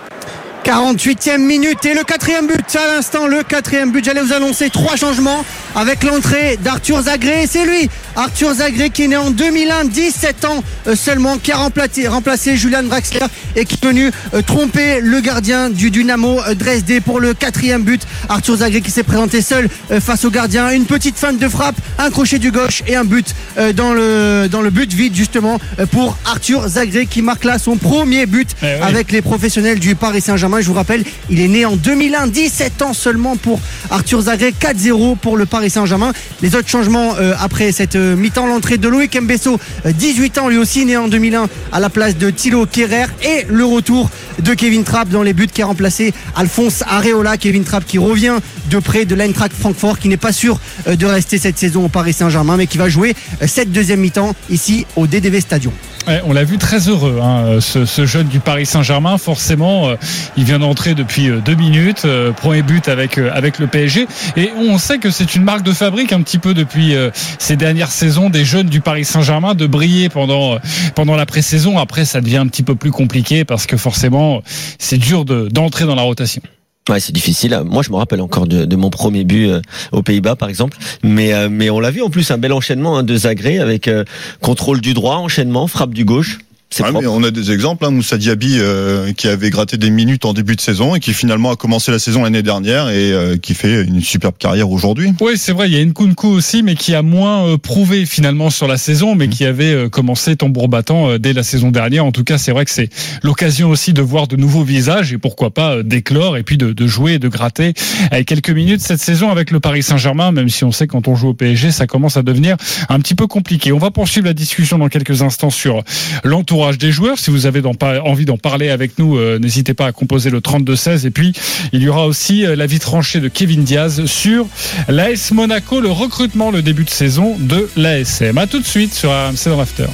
48e minute et le 4e but à l'instant, le 4e but. J'allais vous annoncer 3 changements avec l'entrée d'Arthur Zagré. C'est lui, Arthur Zagré, qui est né en 2001, 17 ans seulement, qui a remplacé Julian Draxler et qui est venu tromper le gardien du Dynamo Dresde pour le 4e but. Arthur Zagré qui s'est présenté seul face au gardien. Une petite feinte de frappe, un crochet du gauche et un but dans le but vide justement pour Arthur Zagré qui marque là son premier but avec les professionnels du Paris Saint-Germain. Je vous rappelle, il est né en 2001, 17 ans seulement pour Arthur Zagré, 4-0 pour le Paris Saint-Germain. Les autres changements après cette mi-temps, l'entrée de Loïc Mbesso, 18 ans lui aussi, né en 2001 à la place de Thilo Kehrer, et le retour de Kevin Trapp dans les buts qui a remplacé Alphonse Areola. Kevin Trapp qui revient de près de l'Eintracht Francfort, qui n'est pas sûr de rester cette saison au Paris Saint-Germain, mais qui va jouer cette deuxième mi-temps ici au DDV Stadion. Ouais, on l'a vu très heureux, ce jeune du Paris Saint-Germain. Forcément, il vient d'entrer depuis 2 minutes, premier but avec le PSG, et on sait que c'est une marque de fabrique un petit peu depuis ces dernières saisons des jeunes du Paris Saint-Germain de briller pendant la pré-saison. Après, ça devient un petit peu plus compliqué parce que forcément, c'est dur d'entrer dans la rotation. Ouais, c'est difficile. Moi, je me rappelle encore de mon premier but aux Pays-Bas, par exemple. Mais on l'a vu en plus, un bel enchaînement de Zagré avec contrôle du droit, enchaînement, frappe du gauche. Mais on a des exemples, Moussa Diaby qui avait gratté des minutes en début de saison et qui finalement a commencé la saison l'année dernière et qui fait une superbe carrière aujourd'hui. Oui, c'est vrai, il y a Nkunku aussi, mais qui a moins prouvé finalement sur la saison, mais qui avait commencé tambour battant dès la saison dernière. En tout cas, c'est vrai que c'est l'occasion aussi de voir de nouveaux visages et pourquoi pas d'éclore et puis de jouer et de gratter avec quelques minutes cette saison avec le Paris Saint-Germain, même si on sait que quand on joue au PSG, ça commence à devenir un petit peu compliqué. On va poursuivre la discussion dans quelques instants sur l'entourage des joueurs. Si vous avez envie d'en parler avec nous, n'hésitez pas à composer le 32-16. Et puis, il y aura aussi l'avis tranché de Kevin Diaz sur l'AS Monaco, le recrutement, le début de saison de l'ASM. À tout de suite sur RMC dans l'After.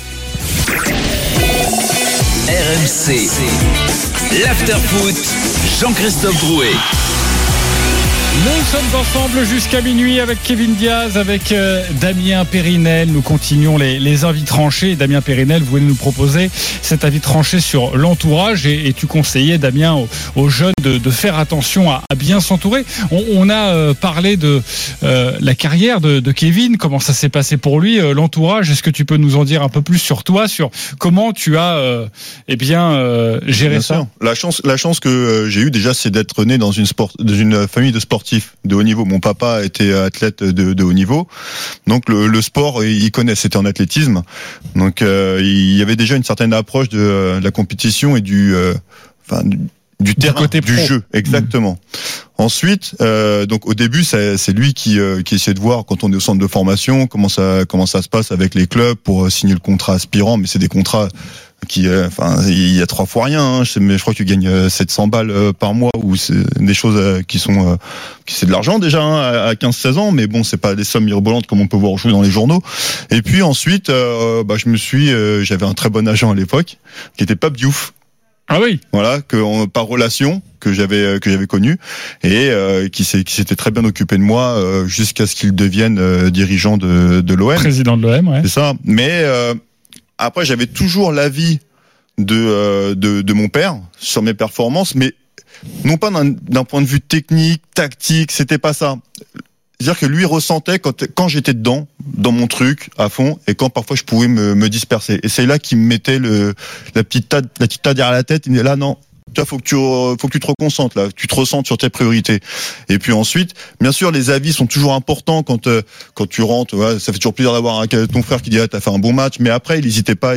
RMC, l'After Foot, Jean-Christophe Drouet. Nous sommes ensemble jusqu'à minuit avec Kevin Diaz, avec Damien Périnel. Nous continuons les avis tranchés. Damien Périnel, vous voulez nous proposer cet avis tranché sur l'entourage et tu conseillais, Damien, aux jeunes de faire attention à bien s'entourer. On a parlé de la carrière de Kevin, comment ça s'est passé pour lui, l'entourage. Est-ce que tu peux nous en dire un peu plus sur toi, sur comment tu as géré bien ça? Sûr. La chance que j'ai eue déjà, c'est d'être né dans une famille de sportifs de haut niveau. Mon papa était athlète de haut niveau, donc le sport il connaît, c'était en athlétisme, donc il y avait déjà une certaine approche de la compétition et du terrain, côté du jeu, exactement. Ensuite, donc au début, c'est lui qui essaie de voir quand on est au centre de formation comment ça se passe avec les clubs pour signer le contrat aspirant, mais c'est des contrats qui il y a 3 fois rien, mais je crois que tu gagnes 700 balles par mois, ou c'est des choses qui c'est de l'argent déjà à 15-16 ans, mais bon, c'est pas des sommes mirobolantes comme on peut voir aujourd'hui dans les journaux. Et puis ensuite j'avais un très bon agent à l'époque qui était Pape Diouf. Ah oui. Voilà, par relation que j'avais connu et qui s'était très bien occupé de moi jusqu'à ce qu'il devienne dirigeant de l'OM. Président de l'OM, ouais. C'est ça. Mais après, j'avais toujours l'avis de mon père sur mes performances, mais non pas d'un point de vue technique, tactique, c'était pas ça. C'est-à-dire que lui ressentait quand j'étais dedans, dans mon truc, à fond, et quand parfois je pouvais me disperser. Et c'est là qu'il me mettait la petite tape derrière la tête. Il me disait là, non. Tu vois, faut que tu te reconcentres là, tu te ressentes sur tes priorités. Et puis ensuite, bien sûr, les avis sont toujours importants quand tu rentres. Ouais, ça fait toujours plaisir d'avoir ton frère qui dit t'as fait un bon match, mais après il hésitait pas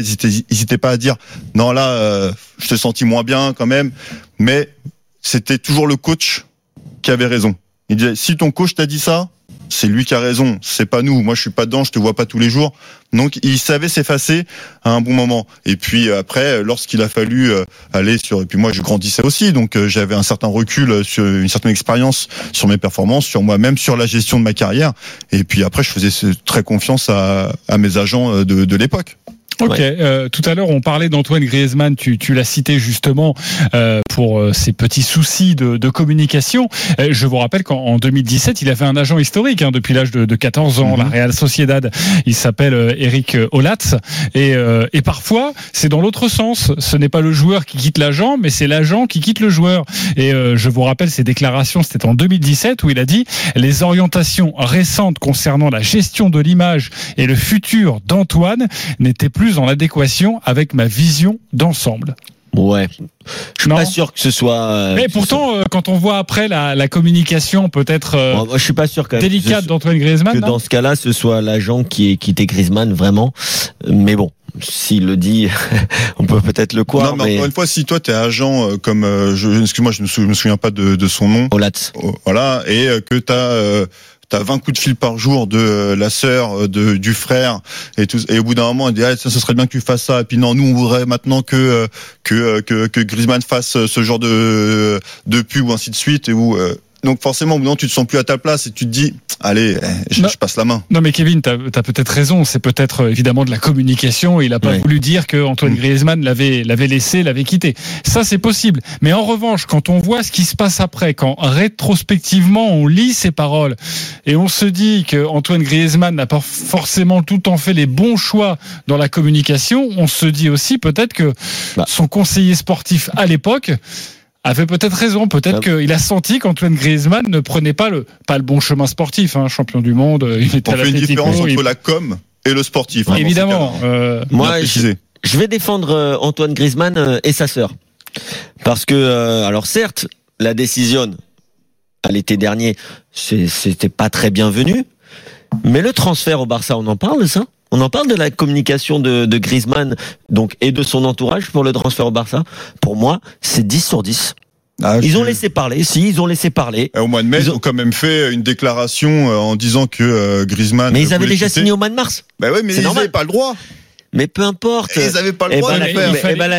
à dire non là, je t'ai senti moins bien quand même. Mais c'était toujours le coach qui avait raison. Il disait si ton coach t'a dit ça, c'est lui qui a raison, c'est pas nous. Moi je suis pas dedans, je te vois pas tous les jours. Donc il savait s'effacer à un bon moment. Et puis après, lorsqu'il a fallu aller sur, et puis moi je grandissais aussi, donc j'avais un certain recul sur une certaine expérience sur mes performances, sur moi-même, sur la gestion de ma carrière. Et puis après je faisais très confiance à mes agents de l'époque. Ok, tout à l'heure on parlait d'Antoine Griezmann, tu l'as cité justement pour ses petits soucis de communication. Je vous rappelle qu'en 2017 il avait un agent historique depuis l'âge de 14 ans, la Real Sociedad. Il s'appelle Eric Olatz et parfois c'est dans l'autre sens. Ce n'est pas le joueur qui quitte l'agent, mais c'est l'agent qui quitte le joueur. Et je vous rappelle ses déclarations, c'était en 2017 où il a dit les orientations récentes concernant la gestion de l'image et le futur d'Antoine n'étaient plus en adéquation avec ma vision d'ensemble. Ouais. Je suis pas sûr que ce soit. Mais pourtant, quand on voit après la communication peut-être moi, je suis pas sûr quand même délicate d'Antoine Griezmann. Que dans ce cas-là, ce soit l'agent qui ait quitté Griezmann vraiment. Mais bon, s'il le dit, on peut peut-être le croire. Non, mais encore une fois, si toi t'es agent comme excuse-moi, je me souviens pas de son nom. Olatz. Voilà, et que t'as 20 coups de fil par jour de la sœur, du frère et tout, et au bout d'un moment elle dit ça serait bien que tu fasses ça, et puis non, nous on voudrait maintenant que Griezmann fasse ce genre de pub ou ainsi de suite, et où donc forcément au bout d'un moment tu te sens plus à ta place et tu te dis allez, je passe la main. Non mais Kevin, t'as peut-être raison, c'est peut-être évidemment de la communication, il a pas voulu dire que Antoine Griezmann l'avait quitté. Ça c'est possible. Mais en revanche, quand on voit ce qui se passe après, quand rétrospectivement on lit ses paroles et on se dit que Antoine Griezmann n'a pas forcément tout le temps fait les bons choix dans la communication, on se dit aussi peut-être que son conseiller sportif à l'époque avait peut-être raison, peut-être qu'il a senti qu'Antoine Griezmann ne prenait pas le bon chemin sportif, champion du monde, il était à l'Atlético. On fait une différence entre la com et le sportif. Évidemment. Moi, je vais défendre Antoine Griezmann et sa sœur. Parce que, alors certes, la décision à l'été dernier, c'était pas très bienvenu, mais le transfert au Barça, on en parle de ça ? On en parle de la communication de Griezmann donc, et de son entourage pour le transfert au Barça. Pour moi, c'est 10 sur 10. Ils ont laissé parler. Ils ont laissé parler. Au mois de mai, ils ont quand même fait une déclaration en disant que Griezmann. Mais ils avaient déjà signé au mois de mars. Bah oui, mais ils n'avaient pas le droit. Mais peu importe. Ils n'avaient pas le droit de le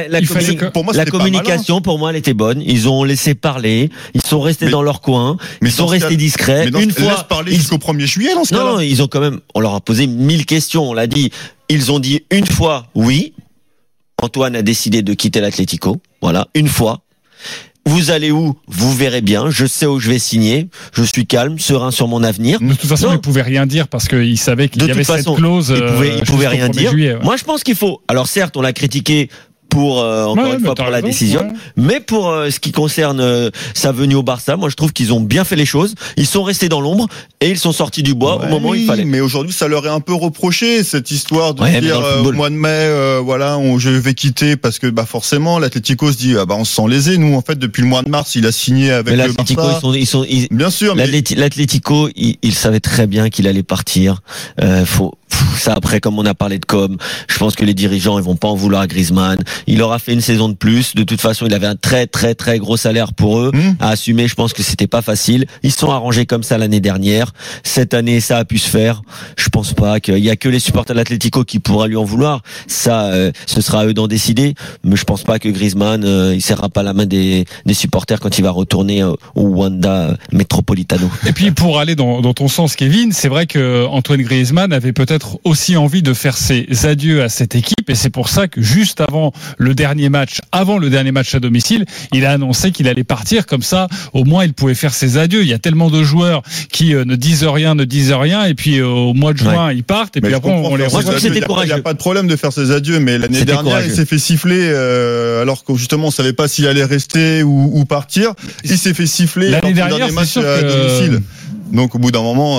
faire. La communication, pour moi, elle était bonne. Ils ont laissé parler. Ils sont restés dans leur coin. Ils sont restés discrets. Une fois. Laisse parler jusqu'au 1er juillet, dans ce cas-là. Non, ils ont quand même, on leur a posé 1000 questions. On l'a dit. Ils ont dit une fois, oui. Antoine a décidé de quitter l'Atlético. Voilà. Une fois. Vous allez où? Vous verrez bien. Je sais où je vais signer. Je suis calme, serein sur mon avenir. De toute façon, il pouvait rien dire parce qu'il savait qu'il y avait cette clause. Il pouvait rien dire. Juillet, Moi, je pense qu'il faut. Alors certes, on l'a critiqué pour encore une fois pour la décision, mais pour ce qui concerne sa venue au Barça, moi je trouve qu'ils ont bien fait les choses. Ils sont restés dans l'ombre et ils sont sortis du bois au moment où il fallait. Mais aujourd'hui, ça leur est un peu reproché cette histoire de dire au mois de mai, voilà, je vais quitter parce que forcément l'Atlético se dit on se sent lésé. Nous en fait depuis le mois de mars, il a signé avec le Barça. Bien sûr. L'Atlético, il savait très bien qu'il allait partir. Ça après, comme on a parlé de com, je pense que les dirigeants ils vont pas en vouloir à Griezmann. Il aura fait une saison de plus. De toute façon, il avait un très très très gros salaire pour eux à assumer. Je pense que c'était pas facile. Ils se sont arrangés comme ça l'année dernière. Cette année, ça a pu se faire. Je pense pas qu'il y a que les supporters de l'Atlético qui pourra lui en vouloir. Ça, ce sera à eux d'en décider. Mais je pense pas que Griezmann, il serrera pas la main des supporters quand il va retourner au Wanda Metropolitano. Et puis pour aller dans ton sens, Kevin, c'est vrai que Antoine Griezmann avait peut-être peut-être aussi envie de faire ses adieux à cette équipe, et c'est pour ça que juste avant le dernier match à domicile, il a annoncé qu'il allait partir. Comme ça, au moins, il pouvait faire ses adieux. Il y a tellement de joueurs qui ne disent rien, et puis au mois de juin, ils partent, et puis après, on les revoit. Il n'y a pas de problème de faire ses adieux, mais l'année dernière, il s'est fait siffler, alors que justement, on savait pas s'il allait rester ou partir. Il s'est fait siffler l'année dernière, dernier match à domicile. Donc au bout d'un moment,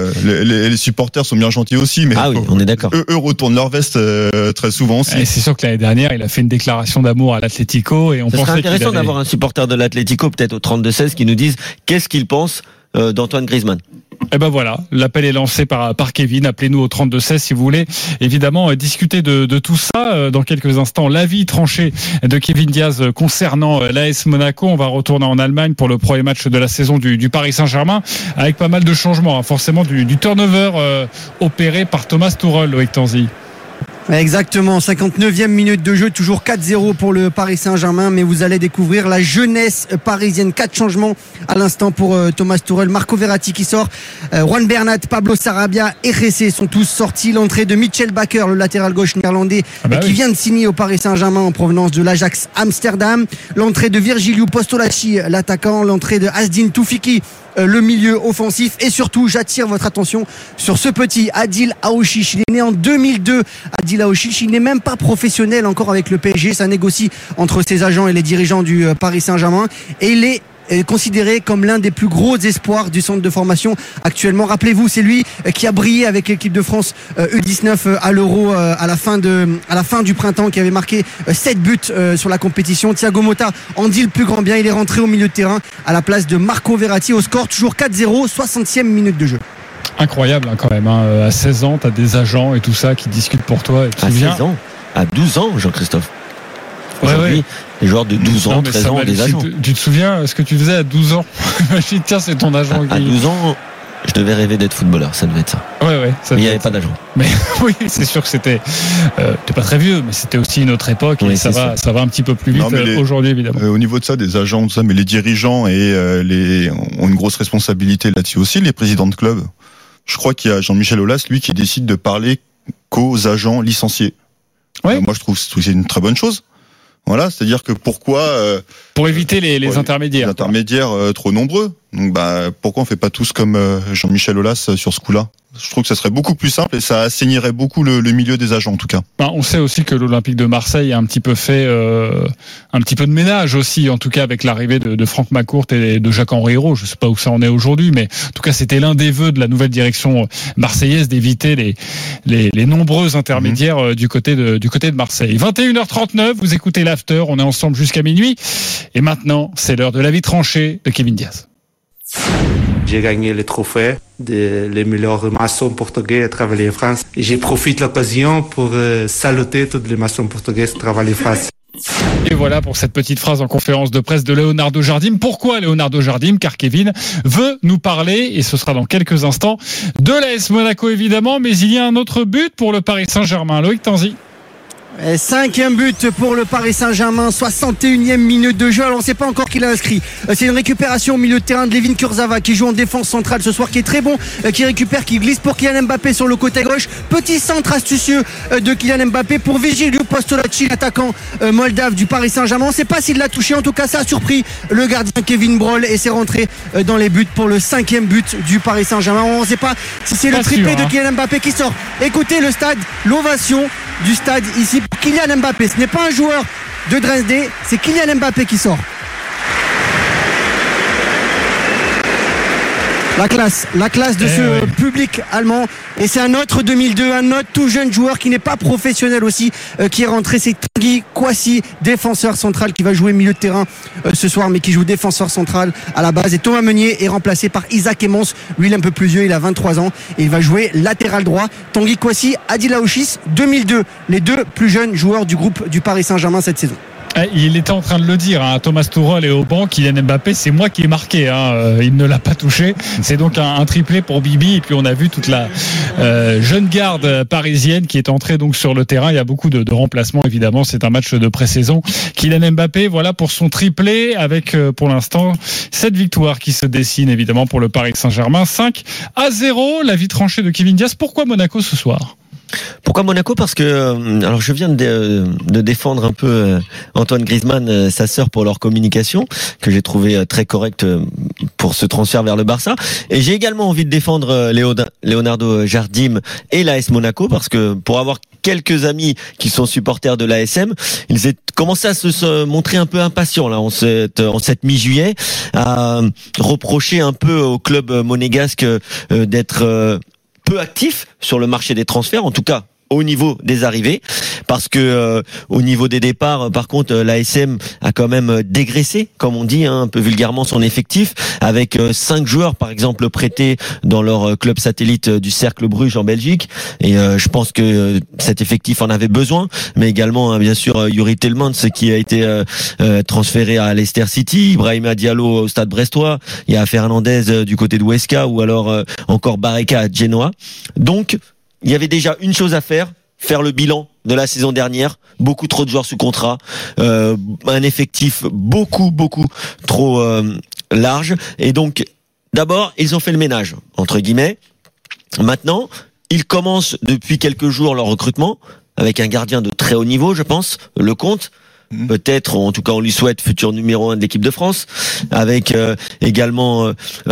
les supporters sont bien gentils aussi, mais on est d'accord. Eux retournent leur veste très souvent aussi. Et c'est sûr que l'année dernière, il a fait une déclaration d'amour à l'Atlético, et on pensait qu'il allait... C'est intéressant d'avoir un supporter de l'Atlético, peut-être au 32-16, qui nous dise qu'est-ce qu'il pense d'Antoine Griezmann. Et ben voilà, l'appel est lancé par Kevin. Appelez-nous au 32-16 si vous voulez évidemment discuter de tout ça. Dans quelques instants, l'avis tranché de Kevin Diaz concernant l'AS Monaco. On va retourner en Allemagne pour le premier match de la saison du Paris Saint-Germain, avec pas mal de changements, forcément du turnover opéré par Thomas Tuchel, Loïc Tanzi. Exactement, 59e minute de jeu, toujours 4-0 pour le Paris Saint-Germain, mais vous allez découvrir la jeunesse parisienne. 4 changements à l'instant pour Thomas Tuchel. Marco Verratti qui sort, Juan Bernat, Pablo Sarabia et Ressé sont tous sortis. L'entrée de Mitchell Bakker, le latéral gauche néerlandais, qui vient de signer au Paris Saint-Germain en provenance de l'Ajax Amsterdam. L'entrée de Virgilio Postolacci, l'attaquant. L'entrée de Azdin Toufiki, le milieu offensif. Et surtout, j'attire votre attention sur ce petit Adil Aouchiche. Il est né en 2002. Adil Aouchiche, il n'est même pas professionnel encore avec le PSG. Ça négocie entre ses agents et les dirigeants du Paris Saint-Germain. Et il est considéré comme l'un des plus gros espoirs du centre de formation actuellement. Rappelez-vous, c'est lui qui a brillé avec l'équipe de France U19 à l'Euro à la fin du printemps, qui avait marqué 7 buts sur la compétition. Thiago Motta en dit le plus grand bien. Il est rentré au milieu de terrain à la place de Marco Verratti. Au score toujours 4-0, 60e minute de jeu. Incroyable quand même, à 16 ans, tu as des agents et tout ça qui discutent pour toi. À 16 ans, à 12 ans, Jean-Christophe. Aujourd'hui, les joueurs de 12 ans, 13 ans, des agents. Tu te souviens ce que tu faisais à 12 ans? Tiens, c'est ton agent. À 12 ans, je devais rêver d'être footballeur, ça devait être ça. Ouais. Mais il n'y avait pas d'agent. Mais oui, c'est sûr que c'était. T'es pas très vieux, mais c'était aussi une autre époque, et ça va un petit peu plus vite aujourd'hui, évidemment. Au niveau de ça, des agents, tout ça, mais les dirigeants ont une grosse responsabilité là-dessus aussi, les présidents de clubs. Je crois qu'il y a Jean-Michel Aulas, lui, qui décide de parler qu'aux agents licenciés. Ouais. Moi, je trouve que c'est une très bonne chose. Voilà, c'est-à-dire que pourquoi pour éviter les intermédiaires. Les intermédiaires trop nombreux. Donc pourquoi on fait pas tous comme Jean-Michel Aulas sur ce coup-là? Je trouve que ça serait beaucoup plus simple et ça assainirait beaucoup le milieu des agents en tout cas. On sait aussi que l'Olympique de Marseille a un petit peu fait un petit peu de ménage aussi, en tout cas avec l'arrivée de Franck Macourt et de Jacques-Henri Hérault. Je sais pas où ça en est aujourd'hui, mais en tout cas c'était l'un des vœux de la nouvelle direction marseillaise d'éviter les nombreux intermédiaires du côté de Marseille. 21h39, vous écoutez l'After, on est ensemble jusqu'à minuit et maintenant c'est l'heure de l'avis tranché de Kevin Diaz. J'ai gagné le trophée les meilleurs maçons portugais à travailler en France. Et j'ai profité de l'occasion pour saluer tous les maçons portugais qui travaillent en France. Et voilà pour cette petite phrase en conférence de presse de Leonardo Jardim. Pourquoi Leonardo Jardim? Car Kevin veut nous parler, et ce sera dans quelques instants, de l'AS Monaco évidemment, mais il y a un autre but pour le Paris Saint-Germain. Loïc Tanzi. 5e but pour le Paris Saint-Germain, 61e minute de jeu. Alors on ne sait pas encore qui l'a inscrit. C'est une récupération au milieu de terrain de Levin Kurzawa qui joue en défense centrale ce soir, qui est très bon, qui récupère, qui glisse pour Kylian Mbappé sur le côté gauche. Petit centre astucieux de Kylian Mbappé pour Virgilio Postolacci, l'attaquant moldave du Paris Saint-Germain. On ne sait pas s'il l'a touché, en tout cas ça a surpris le gardien Kevin Broll et c'est rentré dans les buts pour le 5e but du Paris Saint-Germain. On ne sait pas si c'est le triplé de Kylian Mbappé qui sort. Écoutez le stade, l'ovation du stade ici pour Kylian Mbappé. Ce n'est pas un joueur de Dresde, c'est Kylian Mbappé qui sort. La classe de ce public allemand. Et c'est un autre 2002, un autre tout jeune joueur qui n'est pas professionnel aussi, qui est rentré. C'est Tanguy Kouassi, défenseur central, qui va jouer milieu de terrain ce soir, mais qui joue défenseur central à la base. Et Thomas Meunier est remplacé par Isaac Emmons. Lui, il est un peu plus vieux, il a 23 ans. Et il va jouer latéral droit. Tanguy Kouassi, Adil Aouchiche, 2002. Les deux plus jeunes joueurs du groupe du Paris Saint-Germain cette saison. Il était en train de le dire à Thomas Tuchel et au banc, Kylian Mbappé, c'est moi qui ai marqué, il ne l'a pas touché. C'est donc un triplé pour Bibi. Et puis on a vu toute la jeune garde parisienne qui est entrée donc sur le terrain. Il y a beaucoup de remplacements évidemment. C'est un match de pré-saison. Kylian Mbappé, voilà pour son triplé, avec pour l'instant cette victoire qui se dessine évidemment pour le Paris Saint-Germain. 5-0. L'avis tranché de Kevin Diaz. Pourquoi Monaco ce soir? Pourquoi Monaco ? Parce que, alors je viens de défendre un peu Antoine Griezmann, sa sœur, pour leur communication, que j'ai trouvé très correcte pour ce transfert vers le Barça. Et j'ai également envie de défendre Leonardo Jardim et l'AS Monaco, parce que pour avoir quelques amis qui sont supporters de l'ASM, ils ont commencé à se montrer un peu impatients là en cette mi-juillet, à reprocher un peu au club monégasque d'être peu actif sur le marché des transferts, en tout cas au niveau des arrivées, parce que au niveau des départs, par contre, l'ASM a quand même dégraissé, comme on dit, un peu vulgairement, son effectif, avec 5 joueurs, par exemple, prêtés dans leur club satellite du Cercle Bruges en Belgique. Et je pense que cet effectif en avait besoin, mais également, bien sûr, Yuri Tillmans, qui a été transféré à Leicester City, Ibrahima Diallo au Stade Brestois, il y a Fernandez du côté de Huesca, ou alors encore Barreca à Genoa. Donc, il y avait déjà une chose à faire le bilan de la saison dernière. Beaucoup trop de joueurs sous contrat, un effectif beaucoup trop large. Et donc, d'abord, ils ont fait le ménage, entre guillemets. Maintenant, ils commencent depuis quelques jours leur recrutement, avec un gardien de très haut niveau, je pense, Lecomte. Peut-être, en tout cas on lui souhaite, futur numéro 1 de l'équipe de France, avec également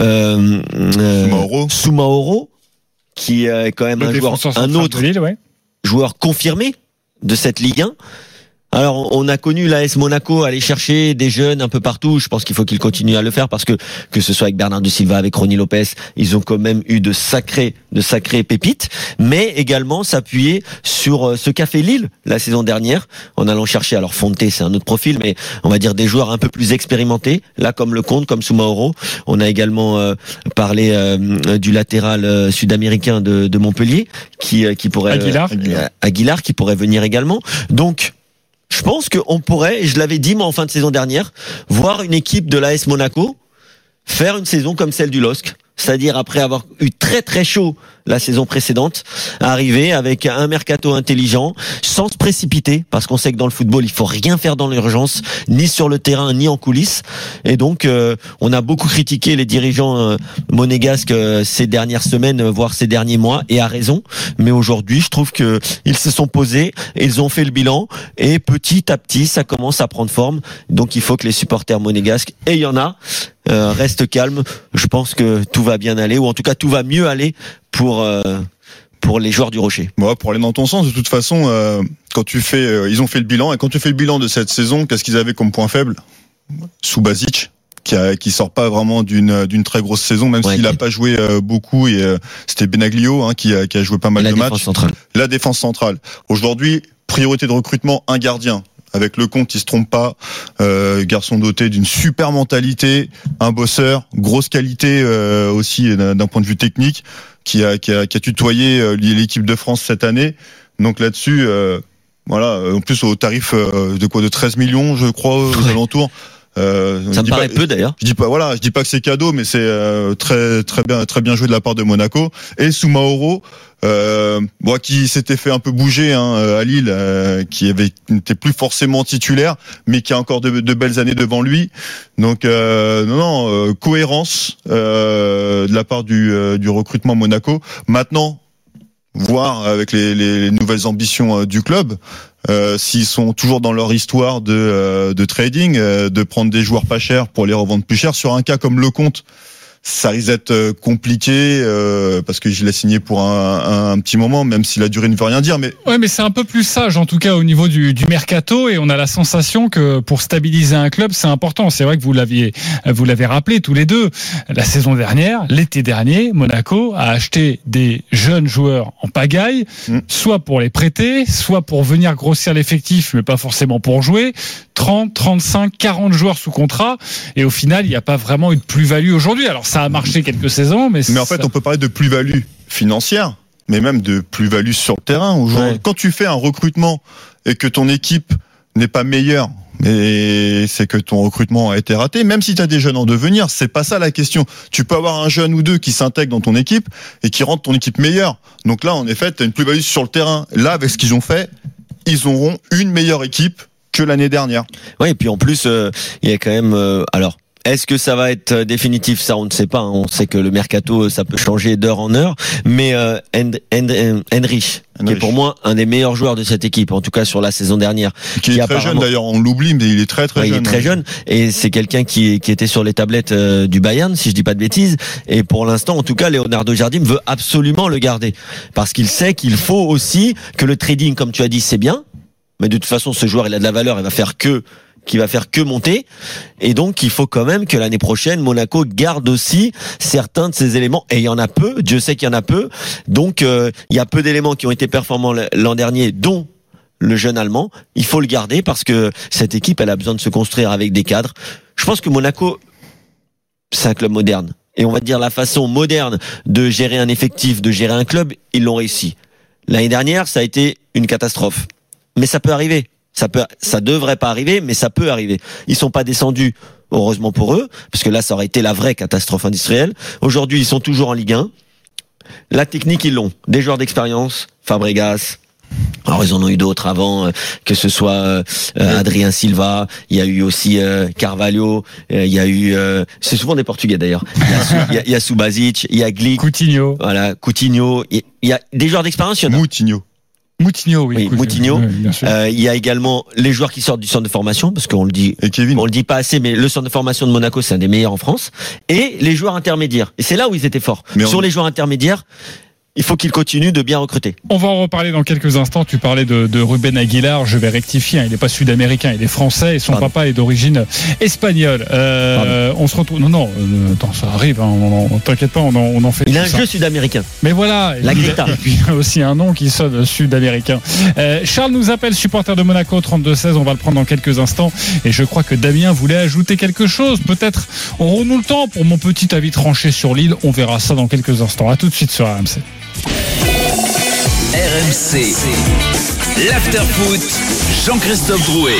Soumaoro, qui est quand même un autre joueur confirmé de cette Ligue 1. Alors, on a connu l'AS Monaco aller chercher des jeunes un peu partout. Je pense qu'il faut qu'ils continuent à le faire, parce que ce soit avec Bernardo Silva, avec Ronny Lopez, ils ont quand même eu de sacrées pépites, mais également s'appuyer sur ce qu'a fait Lille la saison dernière, en allant chercher, alors Fonte, c'est un autre profil, mais on va dire des joueurs un peu plus expérimentés, là comme Lecomte, comme Soumaoro. On a également parlé du latéral sud-américain de Montpellier, qui pourrait Aguilar qui pourrait venir également. Donc, je pense qu'on pourrait, et je l'avais dit moi en fin de saison dernière, voir une équipe de l'AS Monaco faire une saison comme celle du LOSC. C'est-à-dire, après avoir eu très très chaud la saison précédente, arriver avec un mercato intelligent, sans se précipiter, parce qu'on sait que dans le football, il faut rien faire dans l'urgence, ni sur le terrain, ni en coulisses. Et donc, on a beaucoup critiqué les dirigeants monégasques ces dernières semaines, voire ces derniers mois, et à raison. Mais aujourd'hui, je trouve que ils se sont posés, ils ont fait le bilan, et petit à petit, ça commence à prendre forme. Donc, il faut que les supporters monégasques, et il y en a, restent calmes. Je pense que tout va bien aller, ou en tout cas tout va mieux aller pour les joueurs du Rocher. Bon, pour aller dans ton sens, de toute façon, quand tu fais, ils ont fait le bilan, et quand tu fais le bilan de cette saison, qu'est-ce qu'ils avaient comme point faible ? Subasic, qui sort pas vraiment d'une très grosse saison, même s'il a pas joué beaucoup, et c'était Benaglio qui a joué pas mal de matchs. La défense centrale. Aujourd'hui, priorité de recrutement, un gardien. Avec Lecomte, il se trompe pas, garçon doté d'une super mentalité, un bosseur, grosse qualité aussi d'un point de vue technique, qui a tutoyé l'équipe de France cette année. Donc là-dessus, voilà, en plus au tarif de 13 millions, je crois, aux alentours. Ça me paraît peu d'ailleurs. Je dis pas que c'est cadeau, mais c'est très bien joué de la part de Monaco. Et Soumaoro, qui s'était fait un peu bouger à Lille, qui n'était plus forcément titulaire, mais qui a encore de belles années devant lui. Donc cohérence de la part du recrutement Monaco. Maintenant, voir avec les nouvelles ambitions du club, s'ils sont toujours dans leur histoire de trading, de prendre des joueurs pas chers pour les revendre plus cher. Sur un cas comme Lecomte, ça risque d'être compliqué parce que je l'ai signé pour un petit moment, même si la durée ne veut rien dire. Mais c'est un peu plus sage en tout cas au niveau du mercato, et on a la sensation que pour stabiliser un club, c'est important. C'est vrai que vous l'avez rappelé tous les deux. La saison dernière, l'été dernier, Monaco a acheté des jeunes joueurs en pagaille, soit pour les prêter, soit pour venir grossir l'effectif, mais pas forcément pour jouer. 30, 35, 40 joueurs sous contrat, et au final, il n'y a pas vraiment eu de plus-value aujourd'hui. Alors ça a marché quelques saisons, mais en fait, on peut parler de plus-value financière, mais même de plus-value sur le terrain. Aujourd'hui, quand tu fais un recrutement et que ton équipe n'est pas meilleure, mais c'est que ton recrutement a été raté, même si tu as des jeunes en devenir, c'est pas ça la question. Tu peux avoir un jeune ou deux qui s'intègrent dans ton équipe et qui rendent ton équipe meilleure. Donc là, en effet, tu as une plus-value sur le terrain. Là, avec ce qu'ils ont fait, ils auront une meilleure équipe que l'année dernière. Oui, et puis en plus, il y a quand même... Est-ce que ça va être définitif? Ça, on ne sait pas. Hein. On sait que le mercato, ça peut changer d'heure en heure. Mais Henrich, qui est pour moi un des meilleurs joueurs de cette équipe, en tout cas sur la saison dernière. Qui est très jeune d'ailleurs, on l'oublie, mais il est très jeune. Il est très jeune et c'est quelqu'un qui était sur les tablettes du Bayern, si je dis pas de bêtises. Et pour l'instant, en tout cas, Leonardo Jardim veut absolument le garder parce qu'il sait qu'il faut aussi que le trading, comme tu as dit, c'est bien. Mais de toute façon, ce joueur, il a de la valeur, il va faire que monter, et donc il faut quand même que l'année prochaine Monaco garde aussi certains de ces éléments, et il y en a peu, Dieu sait qu'il y en a peu, donc il y a peu d'éléments qui ont été performants l'an dernier, dont le jeune Allemand. Il faut le garder parce que cette équipe, elle a besoin de se construire avec des cadres. Je pense que Monaco, c'est un club moderne, et on va dire la façon moderne de gérer un effectif, de gérer un club, ils l'ont réussi. L'année dernière, ça a été une catastrophe, mais ça peut arriver. Ça devrait pas arriver, mais ça peut arriver. Ils sont pas descendus, heureusement pour eux, parce que là, ça aurait été la vraie catastrophe industrielle. Aujourd'hui, ils sont toujours en Ligue 1. La technique, ils l'ont. Des joueurs d'expérience, Fabregas. Alors, ils en ont eu d'autres avant, que ce soit Adrien Silva. Il y a eu aussi Carvalho. Il y a eu, c'est souvent des Portugais d'ailleurs. Il y a Subasic, il y a Glick, Coutinho. Voilà, Coutinho. Il y a des joueurs d'expérience. Il y en a. Moutinho, oui. Moutinho. Oui, il y a également les joueurs qui sortent du centre de formation, parce qu'on le dit, on le dit pas assez, mais le centre de formation de Monaco, c'est un des meilleurs en France. Et les joueurs intermédiaires. Et c'est là où ils étaient forts. Sur les joueurs intermédiaires, il faut qu'il continue de bien recruter. On va en reparler dans quelques instants. Tu parlais de Ruben Aguilar. Je vais rectifier. Il n'est pas sud-américain, il est français et son papa est d'origine espagnole. On se retrouve. Non, attends, ça arrive. Hein, t'inquiète pas, on en fait. Il a un jeu sud-américain. Mais voilà. La Greta. Il a aussi un nom qui sonne sud-américain. Charles nous appelle, supporter de Monaco 32-16. On va le prendre dans quelques instants. Et je crois que Damien voulait ajouter quelque chose. Peut-être aurons-nous le temps pour mon petit avis tranché sur Lille. On verra ça dans quelques instants. À tout de suite sur RMC. RMC, l'after-foot, Jean-Christophe Drouet.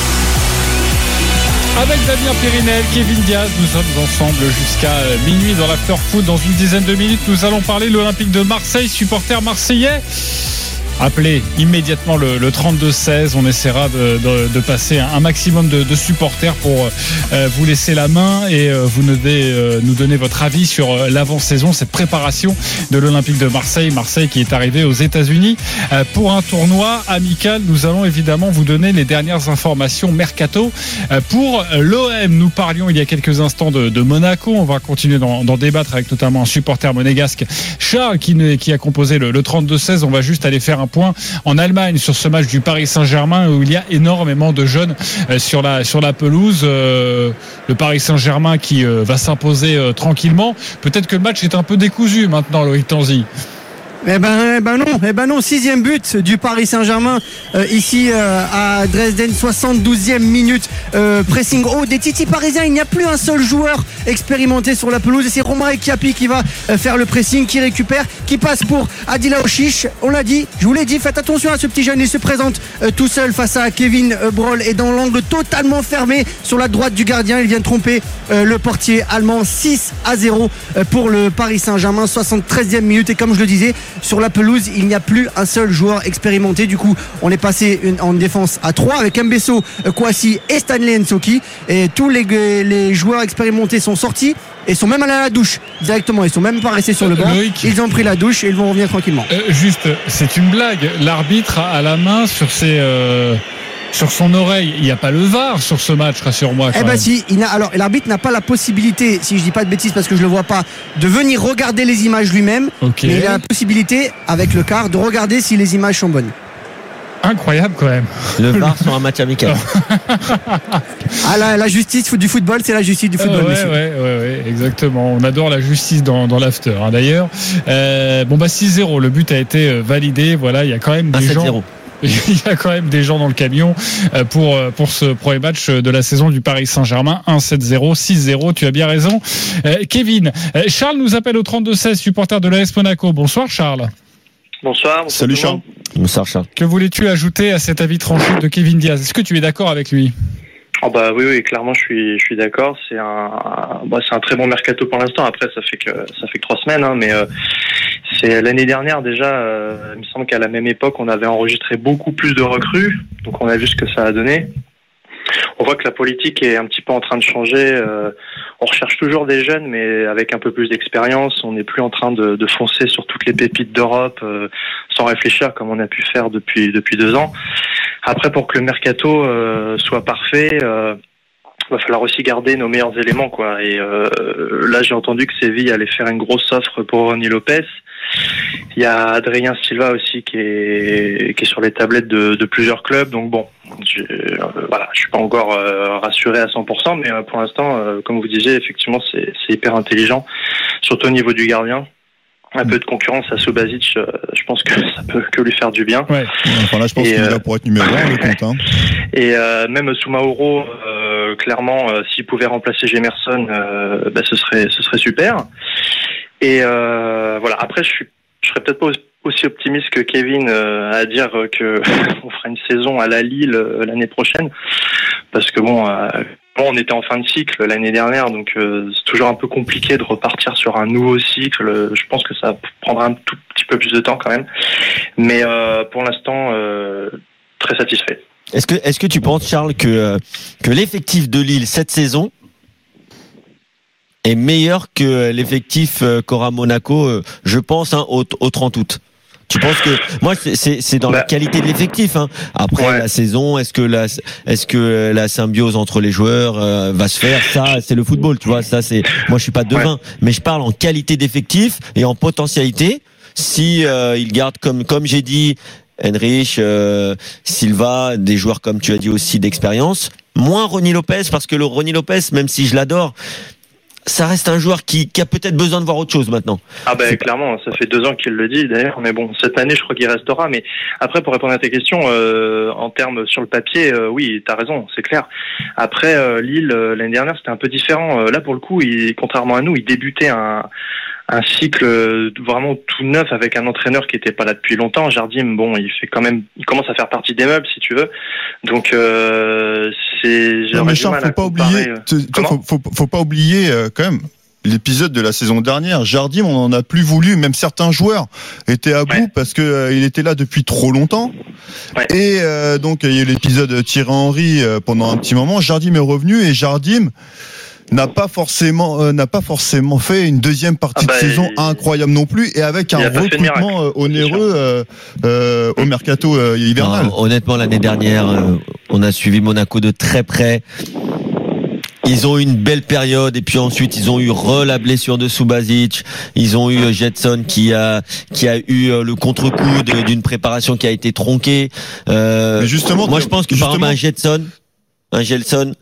Avec Damien Périnel, Kevin Diaz, nous sommes ensemble jusqu'à minuit dans l'after-foot. Dans une dizaine de minutes, nous allons parler de l'Olympique de Marseille, supporter marseillais. Appelez immédiatement le 32-16. On essaiera de passer un maximum de supporters pour vous laisser la main et vous nous donner votre avis sur l'avant-saison, cette préparation de l'Olympique de Marseille. Marseille qui est arrivé aux États-Unis pour un tournoi amical. Nous allons évidemment vous donner les dernières informations mercato pour l'OM. Nous parlions il y a quelques instants de Monaco. On va continuer d'en débattre avec notamment un supporter monégasque, Charles, qui a composé le 32-16. On va juste aller faire un point en Allemagne sur ce match du Paris Saint-Germain où il y a énormément de jeunes sur la pelouse. Le Paris Saint-Germain qui va s'imposer tranquillement. Peut-être que le match est un peu décousu maintenant, Loïc Tanzi. Eh ben non, 6e but du Paris Saint-Germain ici à Dresden, 72e minute, pressing haut des titis parisiens. Il n'y a plus un seul joueur expérimenté sur la pelouse et c'est Romain Kiapi qui va faire le pressing, qui récupère, qui passe pour Adil Aouchiche. On l'a dit, je vous l'ai dit, faites attention à ce petit jeune, il se présente tout seul face à Kevin Broll et dans l'angle totalement fermé sur la droite du gardien. Il vient de tromper le portier allemand. 6-0 pour le Paris Saint-Germain, 73e minute, et comme je le disais, sur la pelouse, il n'y a plus un seul joueur expérimenté. Du coup, on est passé en défense à 3 avec Mbesso, Kouassi et Stanley Nsoki. Et tous les joueurs expérimentés sont sortis et sont même allés à la douche directement. Ils sont même pas restés sur le banc. Ils ont pris la douche et ils vont revenir tranquillement. Juste, c'est une blague. L'arbitre a la main sur sur son oreille. Il n'y a pas le VAR sur ce match, rassure-moi. Si, alors l'arbitre n'a pas la possibilité, si je dis pas de bêtises parce que je le vois pas, de venir regarder les images lui-même. Okay. Mais il a la possibilité, avec le CAR, de regarder si les images sont bonnes. Incroyable quand même. Le VAR sur un match amical. La justice du football, c'est la justice du football. Ouais, exactement. On adore la justice dans l'after. Hein, d'ailleurs, 6-0. Le but a été validé. Voilà, il y a quand même des gens. Il y a quand même des gens dans le camion pour ce premier match de la saison du Paris Saint-Germain. 1-7-0, 6-0, tu as bien raison. Kevin, Charles nous appelle au 32-16, supporter de l'AS Monaco. Bonsoir Charles. Bonsoir. Salut Charles. Bonsoir Charles. Que voulais-tu ajouter à cet avis tranché de Kevin Diaz? Est-ce que tu es d'accord avec lui? Oui, clairement je suis d'accord. C'est un très bon mercato pour l'instant. Après ça fait que 3 semaines, mais c'est l'année dernière déjà. Il me semble qu'à la même époque on avait enregistré beaucoup plus de recrues, donc on a vu ce que ça a donné. on voit que la politique est un petit peu en train de changer. On recherche toujours des jeunes, mais avec un peu plus d'expérience. On n'est plus en train de foncer sur toutes les pépites d'Europe sans réfléchir comme on a pu faire depuis 2 ans. Après, pour que le mercato soit parfait, va falloir aussi garder nos meilleurs éléments, quoi. Et là, j'ai entendu que Séville allait faire une grosse offre pour Ronny Lopez. Il y a Adrien Silva aussi qui est sur les tablettes de plusieurs clubs. Donc bon, je suis pas encore rassuré à 100%, mais pour l'instant, comme vous disiez, effectivement, c'est hyper intelligent, surtout au niveau du gardien. Un peu de concurrence à Subasic, je pense que ça peut que lui faire du bien. Ouais. Enfin là, je pense qu'il est là pour être numéro 1, le compte. Hein. Et même Soumaoro, clairement, s'il pouvait remplacer Gemerson, ce serait super. Et voilà. Après, je serais peut-être pas aussi optimiste que Kevin à dire que on fera une saison à la Lille l'année prochaine, parce que on était en fin de cycle l'année dernière, donc c'est toujours un peu compliqué de repartir sur un nouveau cycle. Je pense que ça prendra un tout petit peu plus de temps quand même, mais pour l'instant, très satisfait. Est-ce que tu penses, Charles, que l'effectif de Lille cette saison est meilleur que l'effectif qu'aura Monaco, je pense, au 30 août? Tu penses que moi c'est dans la qualité de l'effectif, hein. Après la saison, est-ce que la symbiose entre les joueurs va se faire? Ça, c'est le football, tu vois. Ça, c'est moi, je suis pas devin, mais je parle en qualité d'effectif et en potentialité. Si il garde comme j'ai dit, Henrich, Silva, des joueurs comme tu as dit aussi d'expérience, moins Ronny Lopez, parce que le Ronny Lopez, même si je l'adore, ça reste un joueur qui a peut-être besoin de voir autre chose maintenant. Ah ben clairement, ça fait 2 ans qu'il le dit d'ailleurs, mais bon, cette année je crois qu'il restera. Mais après, pour répondre à tes questions, en termes sur le papier, oui, t'as raison, c'est clair. Après, Lille, l'année dernière, c'était un peu différent. Là, pour le coup, contrairement à nous, il débutait un cycle vraiment tout neuf avec un entraîneur qui était pas là depuis longtemps. Jardim, bon, il commence à faire partie des meubles, si tu veux. Donc Non, mais Charles, faut pas oublier quand même l'épisode de la saison dernière. Jardim, on en a plus voulu, même certains joueurs étaient à bout parce que il était là depuis trop longtemps. Ouais. Et donc il y a eu l'épisode Thierry Henry pendant un petit moment. Jardim est revenu et Jardim n'a pas forcément fait une deuxième partie de saison incroyable non plus, et avec un recrutement onéreux au mercato hivernal. Non, honnêtement, l'année dernière, on a suivi Monaco de très près. Ils ont eu une belle période, et puis ensuite ils ont eu la blessure de Subasic, ils ont eu Jetson qui a eu le contre-coup d'une préparation qui a été tronquée. Mais justement, moi je pense que par exemple un Gelson,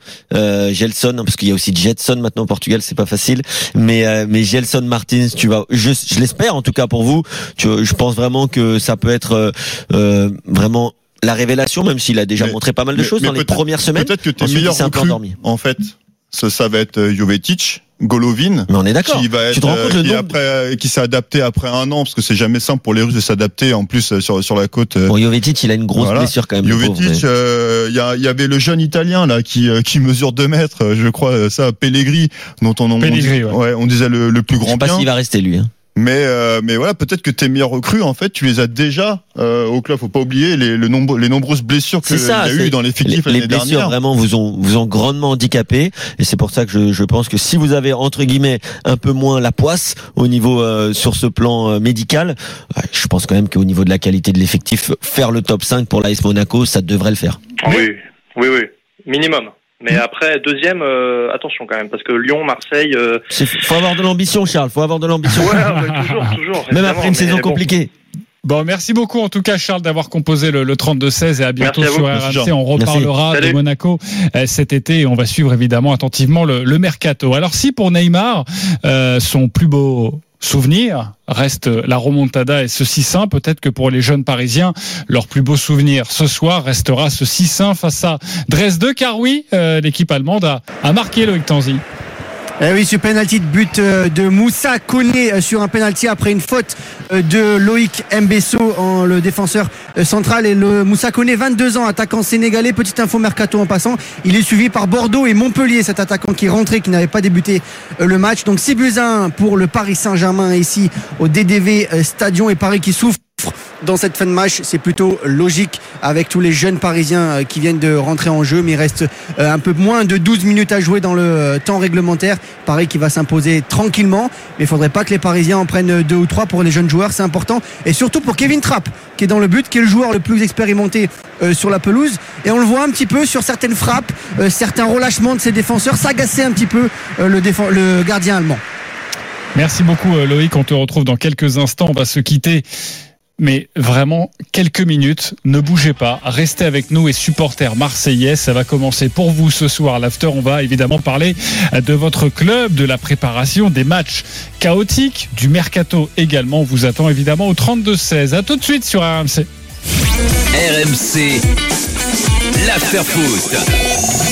parce qu'il y a aussi Jetson maintenant au Portugal, c'est pas facile, mais Gelson Martins, je l'espère en tout cas pour vous, je pense vraiment que ça peut être vraiment la révélation, même s'il a déjà montré pas mal de choses dans les premières semaines. Peut-être que tes meilleurs recrues, en fait, ça va être Jovetic, Golovin. Mais on est d'accord. Qui va être, qui s'est adapté après 1 an, parce que c'est jamais simple pour les Russes de s'adapter, en plus, sur la côte. Bon, Jovetic, il a une grosse blessure quand même. Jovetic, il y avait le jeune Italien, là, qui mesure 2 mètres, je crois, Pellegrini, dont on disait le plus grand bien. Je sais pas s'il va rester, lui, hein. Mais voilà, peut-être que tes meilleurs recrues, en fait, tu les as déjà au club. Faut pas oublier les nombreuses blessures qu'il y a eu dans l'effectif l'année dernière. Les blessures vraiment vous ont grandement handicapé, et c'est pour ça que je pense que si vous avez entre guillemets un peu moins la poisse au niveau sur ce plan médical, je pense quand même qu'au niveau de la qualité de l'effectif, faire le top 5 pour l'AS Monaco, ça devrait le faire. Oui, minimum. Mais après, deuxième, attention quand même, parce que Lyon, Marseille... Faut avoir de l'ambition, Charles, faut avoir de l'ambition. Ouais, toujours. Même après une saison compliquée. Bon, merci beaucoup en tout cas, Charles, d'avoir composé le 32-16, et à bientôt sur RMC. On reparlera de Monaco cet été, et on va suivre évidemment attentivement le mercato. Alors si pour Neymar, son plus beau souvenir reste la remontada et ce 6-1, peut-être que pour les jeunes Parisiens, leur plus beau souvenir ce soir restera ce 6-1 face à Dresde, car oui, l'équipe allemande a marqué, Loïc Tanzi. Oui, ce penalty de but de Moussa Koné sur un penalty après une faute de Loïc Mbesso, le défenseur central. Et le Moussa Koné, 22 ans, attaquant sénégalais. Petite info mercato en passant, il est suivi par Bordeaux et Montpellier, cet attaquant qui est rentré, qui n'avait pas débuté le match. Donc 6-1 pour le Paris Saint-Germain ici au DDV Stadion, et Paris qui souffre dans cette fin de match, c'est plutôt logique avec tous les jeunes Parisiens qui viennent de rentrer en jeu, mais il reste un peu moins de 12 minutes à jouer dans le temps réglementaire. Paris qui va s'imposer tranquillement, mais il faudrait pas que les Parisiens en prennent 2 ou 3 pour les jeunes joueurs, c'est important, et surtout pour Kevin Trapp qui est dans le but, qui est le joueur le plus expérimenté sur la pelouse, et on le voit un petit peu sur certaines frappes, certains relâchements de ses défenseurs, s'agacer un petit peu le gardien allemand. Merci beaucoup Loïc, on te retrouve dans quelques instants, on va se quitter. Mais vraiment, quelques minutes, ne bougez pas, restez avec nous et supporters marseillais, ça va commencer pour vous ce soir. L'after, on va évidemment parler de votre club, de la préparation des matchs chaotiques, du mercato également. On vous attend évidemment au 32-16. À tout de suite sur RMC. RMC, l'after foot.